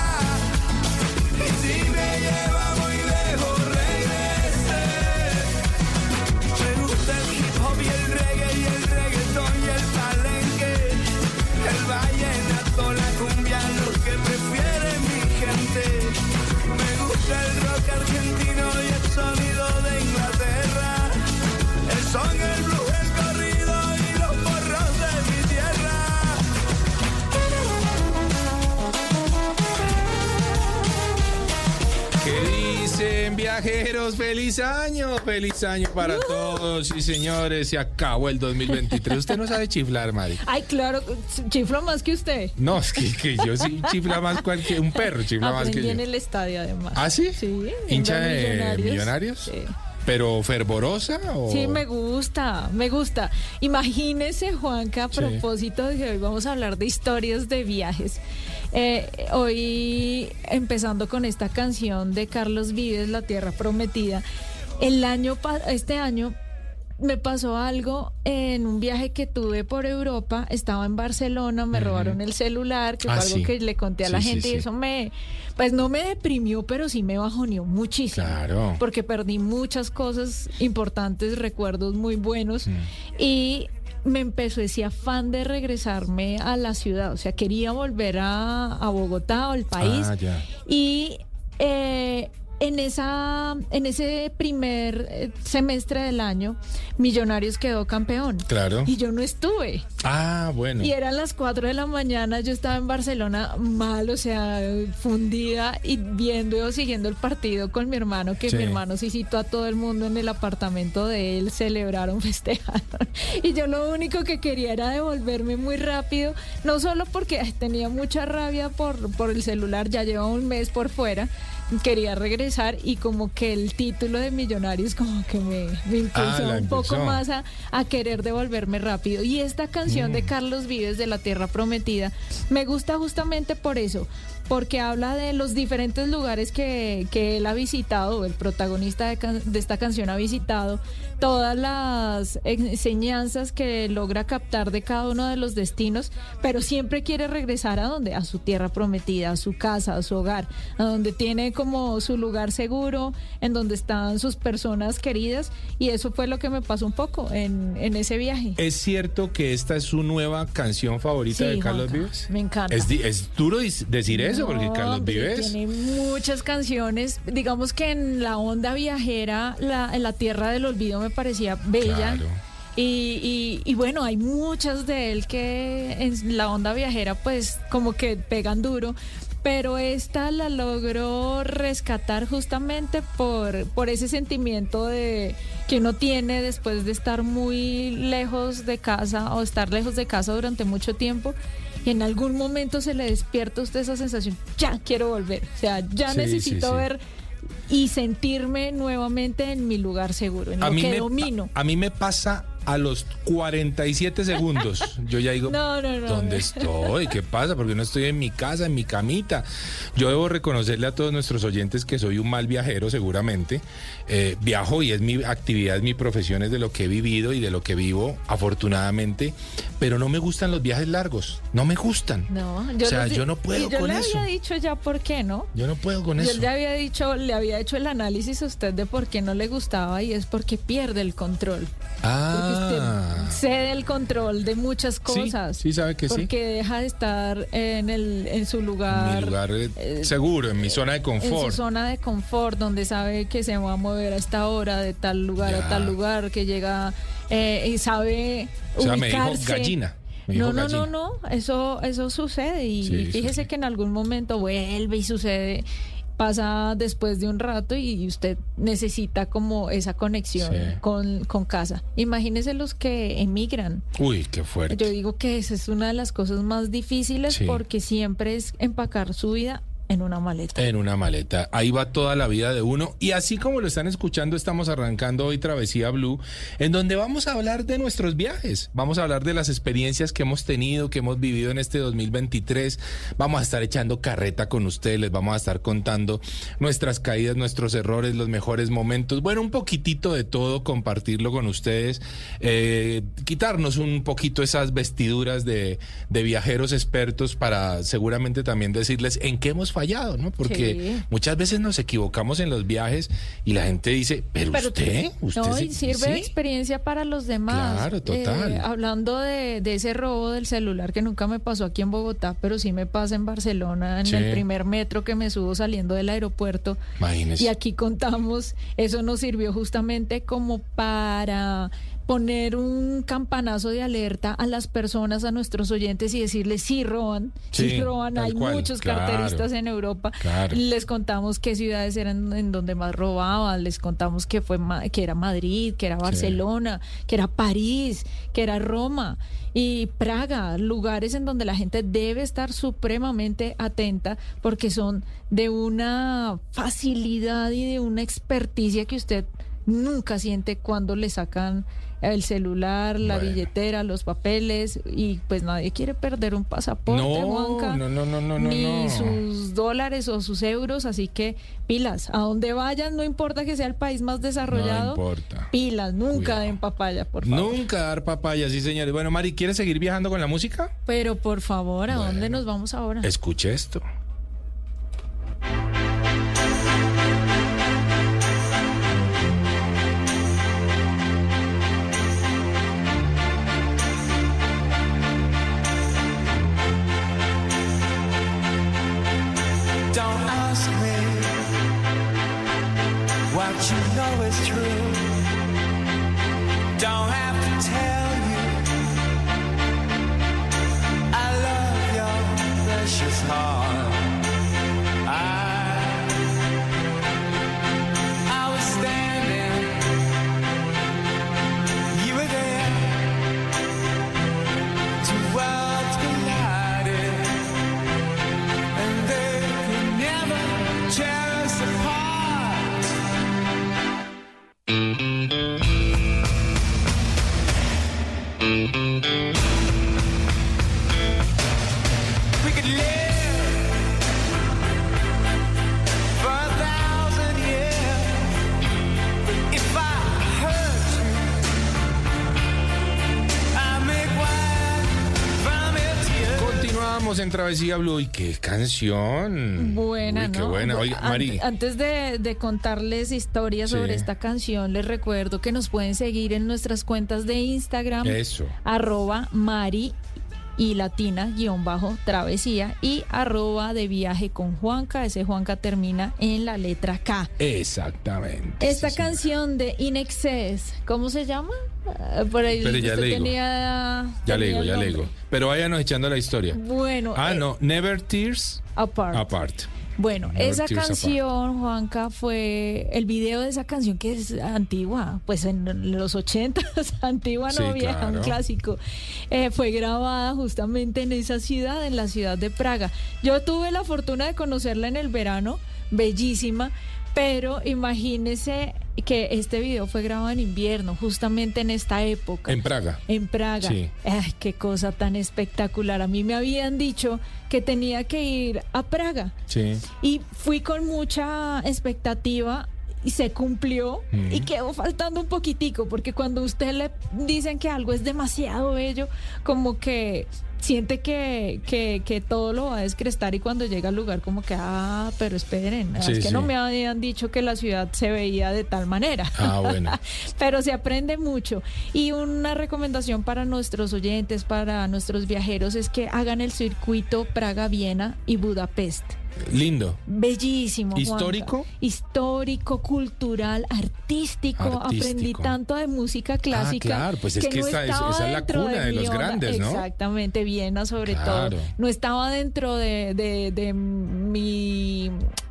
y si me lleva muy lejos regrese. Me gusta el hip hop y el reggae y el reggaetón y el palenque, el vallenato, la cumbia, lo que prefiere mi gente. Me gusta el rock argentino y el sonido de Inglaterra, el son, el blues, el corrido y los porros de mi tierra. ¿Qué dicen, viajeros? ¡Feliz año! ¡Feliz año para uh. todos! Sí, señores, se acabó el dos mil veintitrés. Usted no sabe chiflar, Mari. Ay, claro, chiflo más que usted. No, es que, que yo sí chifla más cualquier... Un perro chifla Aprendí más que yo. en el estadio, además. ¿Ah, sí? Sí. ¿Hincha de Millonarios? millonarios? Sí. ¿Pero fervorosa o...? Sí, me gusta, me gusta. Imagínese, Juanca, a propósito de que hoy vamos a hablar de historias de viajes. Eh, hoy, empezando con esta canción de Carlos Vives, La Tierra Prometida, el año, este año me pasó algo en un viaje que tuve por Europa. Estaba en Barcelona, me uh-huh. robaron el celular, que ah, fue algo sí. que le conté a sí, la gente sí, sí. y eso me, pues no me deprimió, pero sí me bajoneó muchísimo. Claro. Porque perdí muchas cosas importantes, recuerdos muy buenos uh-huh. y me empezó ese afán de regresarme a la ciudad. O sea, quería volver a, a Bogotá o al país. Ah, ya. Y eh, en esa, en ese primer semestre del año, Millonarios quedó campeón. Claro. Y yo no estuve. Ah, bueno. Y eran las cuatro de la mañana, yo estaba en Barcelona mal, o sea, fundida, y viendo o siguiendo el partido con mi hermano, que sí. mi hermano sí citó a todo el mundo en el apartamento de él, celebraron, festejaron. Y yo lo único que quería era devolverme muy rápido, no solo porque ay, tenía mucha rabia por, por el celular, ya lleva un mes por fuera, quería regresar, y como que el título de Millonarios como que me, me impulsó ah, un poco más a, a querer devolverme rápido. Y esta canción mm. de Carlos Vives, de La Tierra Prometida, me gusta justamente por eso, porque habla de los diferentes lugares que, que él ha visitado, el protagonista de, can, de esta canción ha visitado, todas las enseñanzas que logra captar de cada uno de los destinos, pero siempre quiere regresar a donde, a su tierra prometida, a su casa, a su hogar, a donde tiene como su lugar seguro, en donde están sus personas queridas, y eso fue lo que me pasó un poco en, en ese viaje. ¿Es cierto que esta es su nueva canción favorita sí, de Carlos Juanca, Vives? Me encanta. Es, es duro decir eso, no, porque Carlos Vives tiene muchas canciones, digamos que en la onda viajera, la, en La Tierra del Olvido me parecía bella. Claro. Y, y, y bueno, hay muchas de él que en la onda viajera pues como que pegan duro, pero esta la logró rescatar justamente por, por ese sentimiento de que uno tiene después de estar muy lejos de casa o estar lejos de casa durante mucho tiempo, y en algún momento se le despierta a usted esa sensación, ya quiero volver, o sea, ya sí, necesito sí, sí. ver y sentirme nuevamente en mi lugar seguro, en a lo mí que me, domino. A, a mí me pasa a los cuarenta y siete segundos. Yo ya digo, no, no, no, ¿dónde no. estoy? ¿Qué pasa? Porque no estoy en mi casa, en mi camita. Yo debo reconocerle a todos nuestros oyentes que soy un mal viajero, seguramente. Eh, viajo y es mi actividad, es mi profesión, es de lo que he vivido y de lo que vivo, afortunadamente. Pero no me gustan los viajes largos. No me gustan. No, yo o sea, los, yo no puedo yo con le eso. había dicho ya por qué, ¿no? Yo no puedo con yo eso. Yo le había dicho, le había hecho el análisis a usted de por qué no le gustaba, y es porque pierde el control. Ah. Cede el control de muchas cosas. Sí, sí sabe que porque sí. Porque deja de estar en el en su lugar. En mi lugar eh, seguro, en mi zona de confort. En su zona de confort, donde sabe que se va a mover a esta hora, de tal lugar ya. a tal lugar, que llega eh, y sabe o sea, ubicarse. Me dijo gallina. Me no, dijo no, gallina. no, no, eso, eso sucede y, sí, y fíjese sí. que en algún momento vuelve y sucede. pasa después de un rato y usted necesita como esa conexión Sí. con, con casa. Imagínese los que emigran. Uy, qué fuerte. Yo digo que esa es una de las cosas más difíciles Sí. porque siempre es empacar su vida en una maleta. En una maleta. Ahí va toda la vida de uno. Y así como lo están escuchando, estamos arrancando hoy Travesía Blue, en donde vamos a hablar de nuestros viajes. Vamos a hablar de las experiencias que hemos tenido, que hemos vivido en este dos mil veintitrés. Vamos a estar echando carreta con ustedes. Les vamos a estar contando nuestras caídas, nuestros errores, los mejores momentos. Bueno, un poquitito de todo, compartirlo con ustedes. Eh, quitarnos un poquito esas vestiduras de, de viajeros expertos para seguramente también decirles en qué hemos fallado, ¿no? Porque Sí. muchas veces nos equivocamos en los viajes y la gente dice, pero, Pero usted, usted no, sí- y sirve ¿sí? de experiencia para los demás. Claro, total. Eh, hablando de, de ese robo del celular que nunca me pasó aquí en Bogotá, pero sí me pasa en Barcelona, en Sí. el primer metro que me subo saliendo del aeropuerto. Imagínese. Y aquí contamos, eso nos sirvió justamente como para poner un campanazo de alerta a las personas, a nuestros oyentes y decirles sí roban, sí, Sí, roban, tal hay cual, muchos claro, carteristas en Europa. claro. Les contamos qué ciudades eran en donde más robaban, les contamos que fue Ma- que era Madrid, que era Barcelona, que era París, que era Roma y Praga, lugares en donde la gente debe estar supremamente atenta porque son de una facilidad y de una experticia que usted nunca siente cuando le sacan el celular, la Bueno. billetera, los papeles y pues nadie quiere perder un pasaporte, No, Juanca, no, no, no, no, no, ni no. sus dólares o sus euros, así que pilas, a donde vayan, no importa que sea el país más desarrollado, No importa. pilas, nunca Cuidado. den papaya, por favor. Nunca dar papaya, sí señores. Bueno, Mari, ¿quieres seguir viajando con la música? Pero por favor, ¿a Bueno. dónde nos vamos ahora? Escuche esto. Don't ask me what you know is true. Don't have to tell you I love your precious heart. I, I was standing, you were there. Two worlds collided, and they could never tear us apart. We could live for a thousand years, but if I hurt you, I make wine from your tears. Continuamos en Travesía Blue. ¿Y qué canción? Buena, Uy, qué ¿no? buena. Oiga, An- Mari. Antes de, de contarles historias Sí. sobre esta canción, les recuerdo que nos pueden seguir en nuestras cuentas de Instagram. Eso. Arroba Mari y Latina guión bajo travesía y arroba de viaje con Juanca. Ese Juanca termina en la letra K. Exactamente. Esta sí, señora. canción de In Excess, ¿cómo se llama? Ah, por ahí Pero ya usted le digo. tenía, Ya tenía le digo, el ya le nombre. digo. Pero váyanos echando la historia. Bueno, Ah, eh, no. Never Tears Apart. Apart. Bueno, Never esa Tears canción, Juanca, fue el video de esa canción que es antigua, pues en los ochentas, antigua no Sí, vieja, claro. un clásico. Eh, fue grabada justamente en esa ciudad, en la ciudad de Praga. Yo tuve la fortuna de conocerla en el verano, bellísima, pero imagínese que este video fue grabado en invierno, justamente en esta época. En Praga. En Praga. Sí. Ay, qué cosa tan espectacular. A mí me habían dicho que tenía que ir a Praga Sí. y fui con mucha expectativa y se cumplió Mm. y quedó faltando un poquitico porque cuando usted le dicen que algo es demasiado bello, como que siente que, que, que todo lo va a descrestar y cuando llega al lugar como que, ah, pero esperen, Sí, es que sí. no me habían dicho que la ciudad se veía de tal manera. Ah, bueno. Pero se aprende mucho. Y una recomendación para nuestros oyentes, para nuestros viajeros, es que hagan el circuito Praga-Viena y Budapest. Lindo. Bellísimo. Juanca. ¿Histórico? Histórico, cultural, artístico. Artístico. Aprendí tanto de música clásica. Ah, claro, pues es que no esa es- estaba esa es la dentro cuna de los mi onda. grandes, ¿no? Exactamente, Viena sobre Claro. todo. No estaba dentro de, de, de mi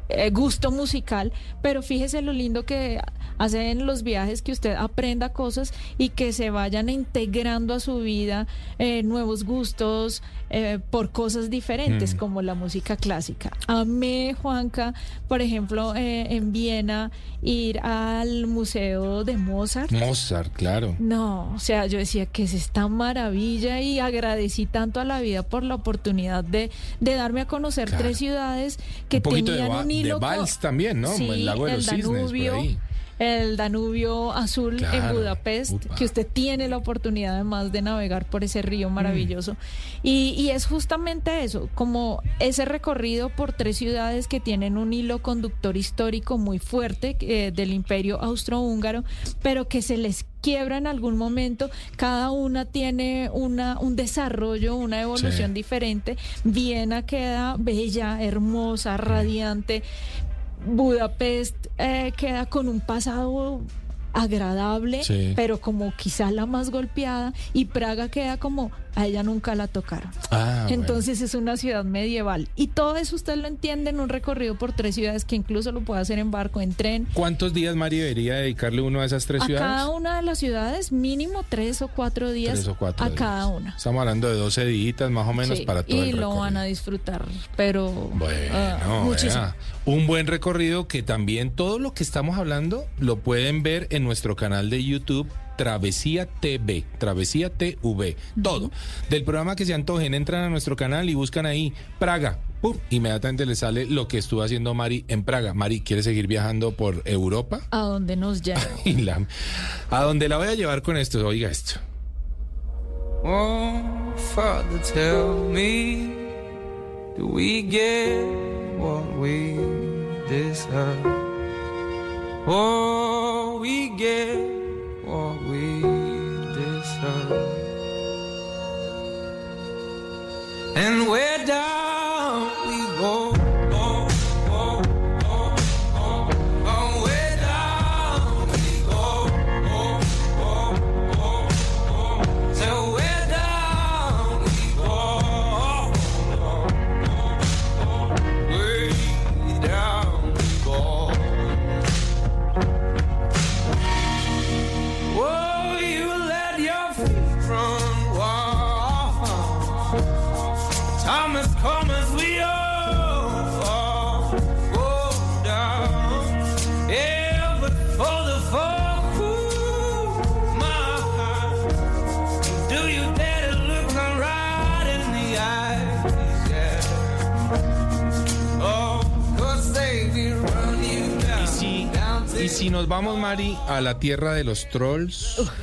eh, gusto musical, pero fíjese lo lindo que hacen los viajes, que usted aprenda cosas y que se vayan integrando a su vida eh, nuevos gustos eh, por cosas diferentes, mm. como la música clásica. Amé, Juanca, por ejemplo, eh, en Viena, ir al museo de Mozart. Mozart, claro. No, o sea, yo decía que es esta maravilla y agradecí tanto a la vida por la oportunidad de, de darme a conocer claro. tres ciudades que un tenían de, un hilo. De Vals también, ¿no? Sí, el lago de los Danubio, cisnes, por ahí. El Danubio Azul claro. en Budapest, Upa. que usted tiene la oportunidad además de navegar por ese río maravilloso. Mm. Y, y es justamente eso, como ese recorrido por tres ciudades que tienen un hilo conductor histórico muy fuerte eh, del Imperio Austrohúngaro, pero que se les quiebra en algún momento. Cada una tiene una un desarrollo, una evolución sí. diferente. Viena queda bella, hermosa, radiante. Budapest eh, queda con un pasado agradable, sí. pero como quizá la más golpeada, y Praga queda como a ella nunca la tocaron. Ah, Entonces bueno. es una ciudad medieval. Y todo eso usted lo entiende en un recorrido por tres ciudades que incluso lo puede hacer en barco, en tren. ¿Cuántos días, Mari, debería dedicarle uno a esas tres a ciudades? A cada una de las ciudades, mínimo tres o cuatro días tres o cuatro a días. cada una. Estamos hablando de doce días más o menos sí, para todo el recorrido. Y lo van a disfrutar, pero bueno, uh, muchísimo. Vea, un buen recorrido que también todo lo que estamos hablando lo pueden ver en nuestro canal de YouTube, Travesía T V, Travesía T V, todo. Del programa que se antojen, entran a nuestro canal y buscan ahí Praga, ¡pum! Inmediatamente les sale lo que estuvo haciendo Mari en Praga. Mari, ¿quiere seguir viajando por Europa? A donde nos lleve. la, a donde la voy a llevar con esto, oiga esto. Oh, Father, tell me, do we get what we deserve? Oh, we get what we deserve. And where down we go. Oh, oh, oh, oh, oh, where down we go. Oh, oh, oh, oh, so where down we go. Oh, oh, oh, way down we go. Oh, you let your feet run wild. Thomas, come as we all go down. Yeah, but for the folk who my heart, do you dare to look them right in the eyes? Yeah. Oh, 'cause they will run you down. Y si, y si nos vamos, Mari, a la tierra de los trolls, Uf.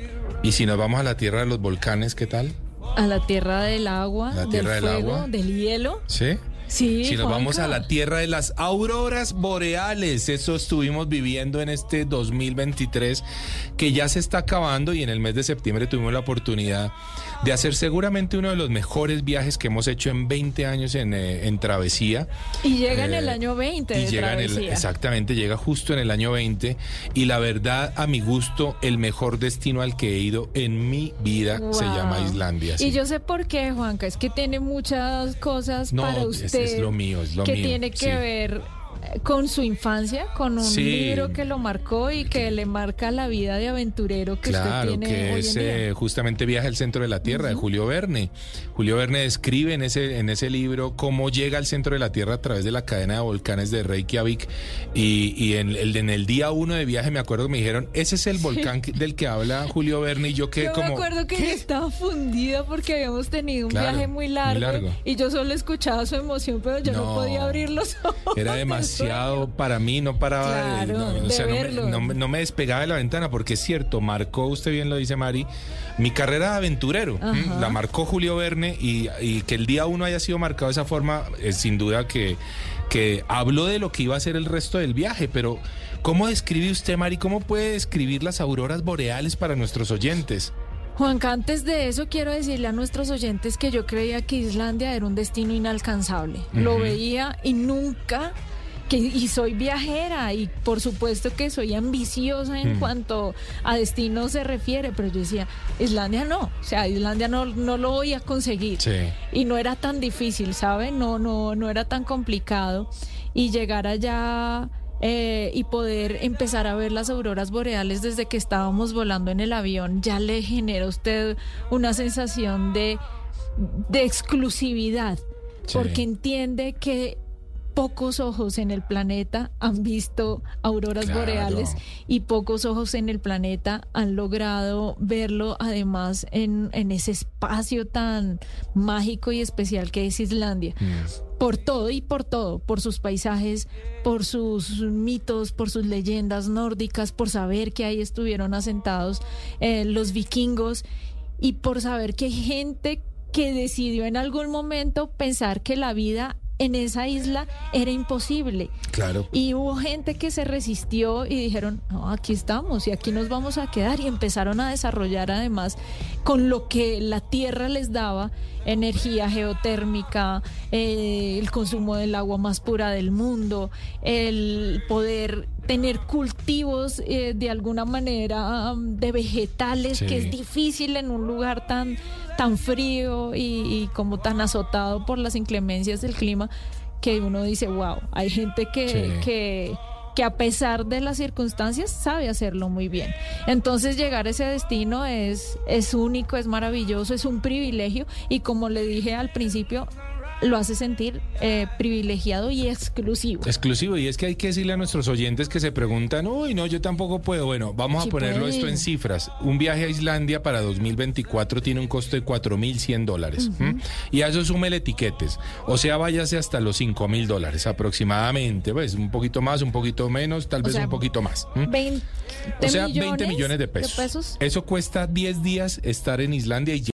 y si nos vamos a la tierra de los volcanes, ¿qué tal? A la tierra del agua, la tierra del, del fuego, agua. del hielo. ¿Sí? Sí, si nos Juanca. vamos a la tierra de las auroras boreales, eso estuvimos viviendo en este dos mil veintitrés que ya se está acabando, y en el mes de septiembre tuvimos la oportunidad de hacer seguramente uno de los mejores viajes que hemos hecho en veinte años en, eh, en travesía. Y llega eh, en el año veinte y de llega travesía. En el, exactamente, llega justo en el año veinte, y la verdad, a mi gusto, el mejor destino al que he ido en mi vida wow. se llama Islandia. ¿sí? Y yo sé por qué, Juanca, es que tiene muchas cosas no, para usted. Es, es lo mío, es lo que mío. tiene que sí. ver con su infancia, con un sí. libro que lo marcó y que le marca la vida de aventurero que claro, usted tiene que hoy es en día. Eh, justamente Viaje al Centro de la Tierra, uh-huh. de Julio Verne. Julio Verne describe en ese, en ese libro cómo llega al centro de la Tierra a través de la cadena de volcanes de Reykjavik, y, y en, el, en el día uno de viaje me acuerdo que me dijeron, ese es el volcán sí. del que habla Julio Verne, y yo quedé yo como... me acuerdo que ¿qué? yo estaba fundida porque habíamos tenido un claro, viaje muy largo, muy largo, y yo solo escuchaba su emoción, pero yo no, no podía abrir los ojos. Era demasiado para mí, no paraba claro, de, no, de o sea, verlo. No, me, no, no me despegaba de la ventana, porque es cierto, marcó, usted bien lo dice, Mari, mi carrera de aventurero. Ajá. La marcó Julio Verne, y, y que el día uno haya sido marcado de esa forma, es sin duda que, que habló de lo que iba a ser el resto del viaje. Pero ¿cómo describe usted, Mari, cómo puede describir las auroras boreales para nuestros oyentes? Juanca, antes de eso quiero decirle a nuestros oyentes que yo creía que Islandia era un destino inalcanzable. Uh-huh. Lo veía y nunca... Que, y soy viajera, y por supuesto que soy ambiciosa en mm. cuanto a destino se refiere, pero yo decía, Islandia no, o sea, Islandia no, no lo voy a conseguir. Sí. Y no era tan difícil, ¿sabe? No, no, no era tan complicado. y llegar allá eh, y poder empezar a ver las auroras boreales desde que estábamos volando en el avión, ya le genera a usted una sensación de, de exclusividad, sí. Porque entiende que pocos ojos en el planeta han visto auroras claro. boreales y pocos ojos en el planeta han logrado verlo, además en, en ese espacio tan mágico y especial que es Islandia. Mm. Por todo y por todo, por sus paisajes, por sus mitos, por sus leyendas nórdicas, por saber que ahí estuvieron asentados eh, los vikingos y por saber que hay gente que decidió en algún momento pensar que la vida en esa isla era imposible. Claro. Y hubo gente que se resistió y dijeron, no, aquí estamos y aquí nos vamos a quedar, y empezaron a desarrollar además con lo que la tierra les daba, energía geotérmica, eh, el consumo del agua más pura del mundo, el poder tener cultivos eh, de alguna manera um, de vegetales, sí. que es difícil en un lugar tan, tan frío y, y como tan azotado por las inclemencias del clima, que uno dice, wow, hay gente que, sí. que, que a pesar de las circunstancias sabe hacerlo muy bien. Entonces llegar a ese destino es, es único, es maravilloso, es un privilegio, y como le dije al principio, lo hace sentir eh, privilegiado y exclusivo. Exclusivo, y es que hay que decirle a nuestros oyentes que se preguntan, uy, no, yo tampoco puedo. Bueno, vamos sí a ponerlo puede. esto en cifras. Un viaje a Islandia para dos mil veinticuatro tiene un costo de cuatro mil cien dólares. Uh-huh. ¿Mm? Y a eso súmele etiquetes. O sea, váyase hasta los cinco mil dólares aproximadamente. Pues un poquito más, un poquito menos, tal o vez sea, un poquito más. ¿Mm? veinte o sea, veinte millones de pesos. de pesos. Eso cuesta diez días estar en Islandia y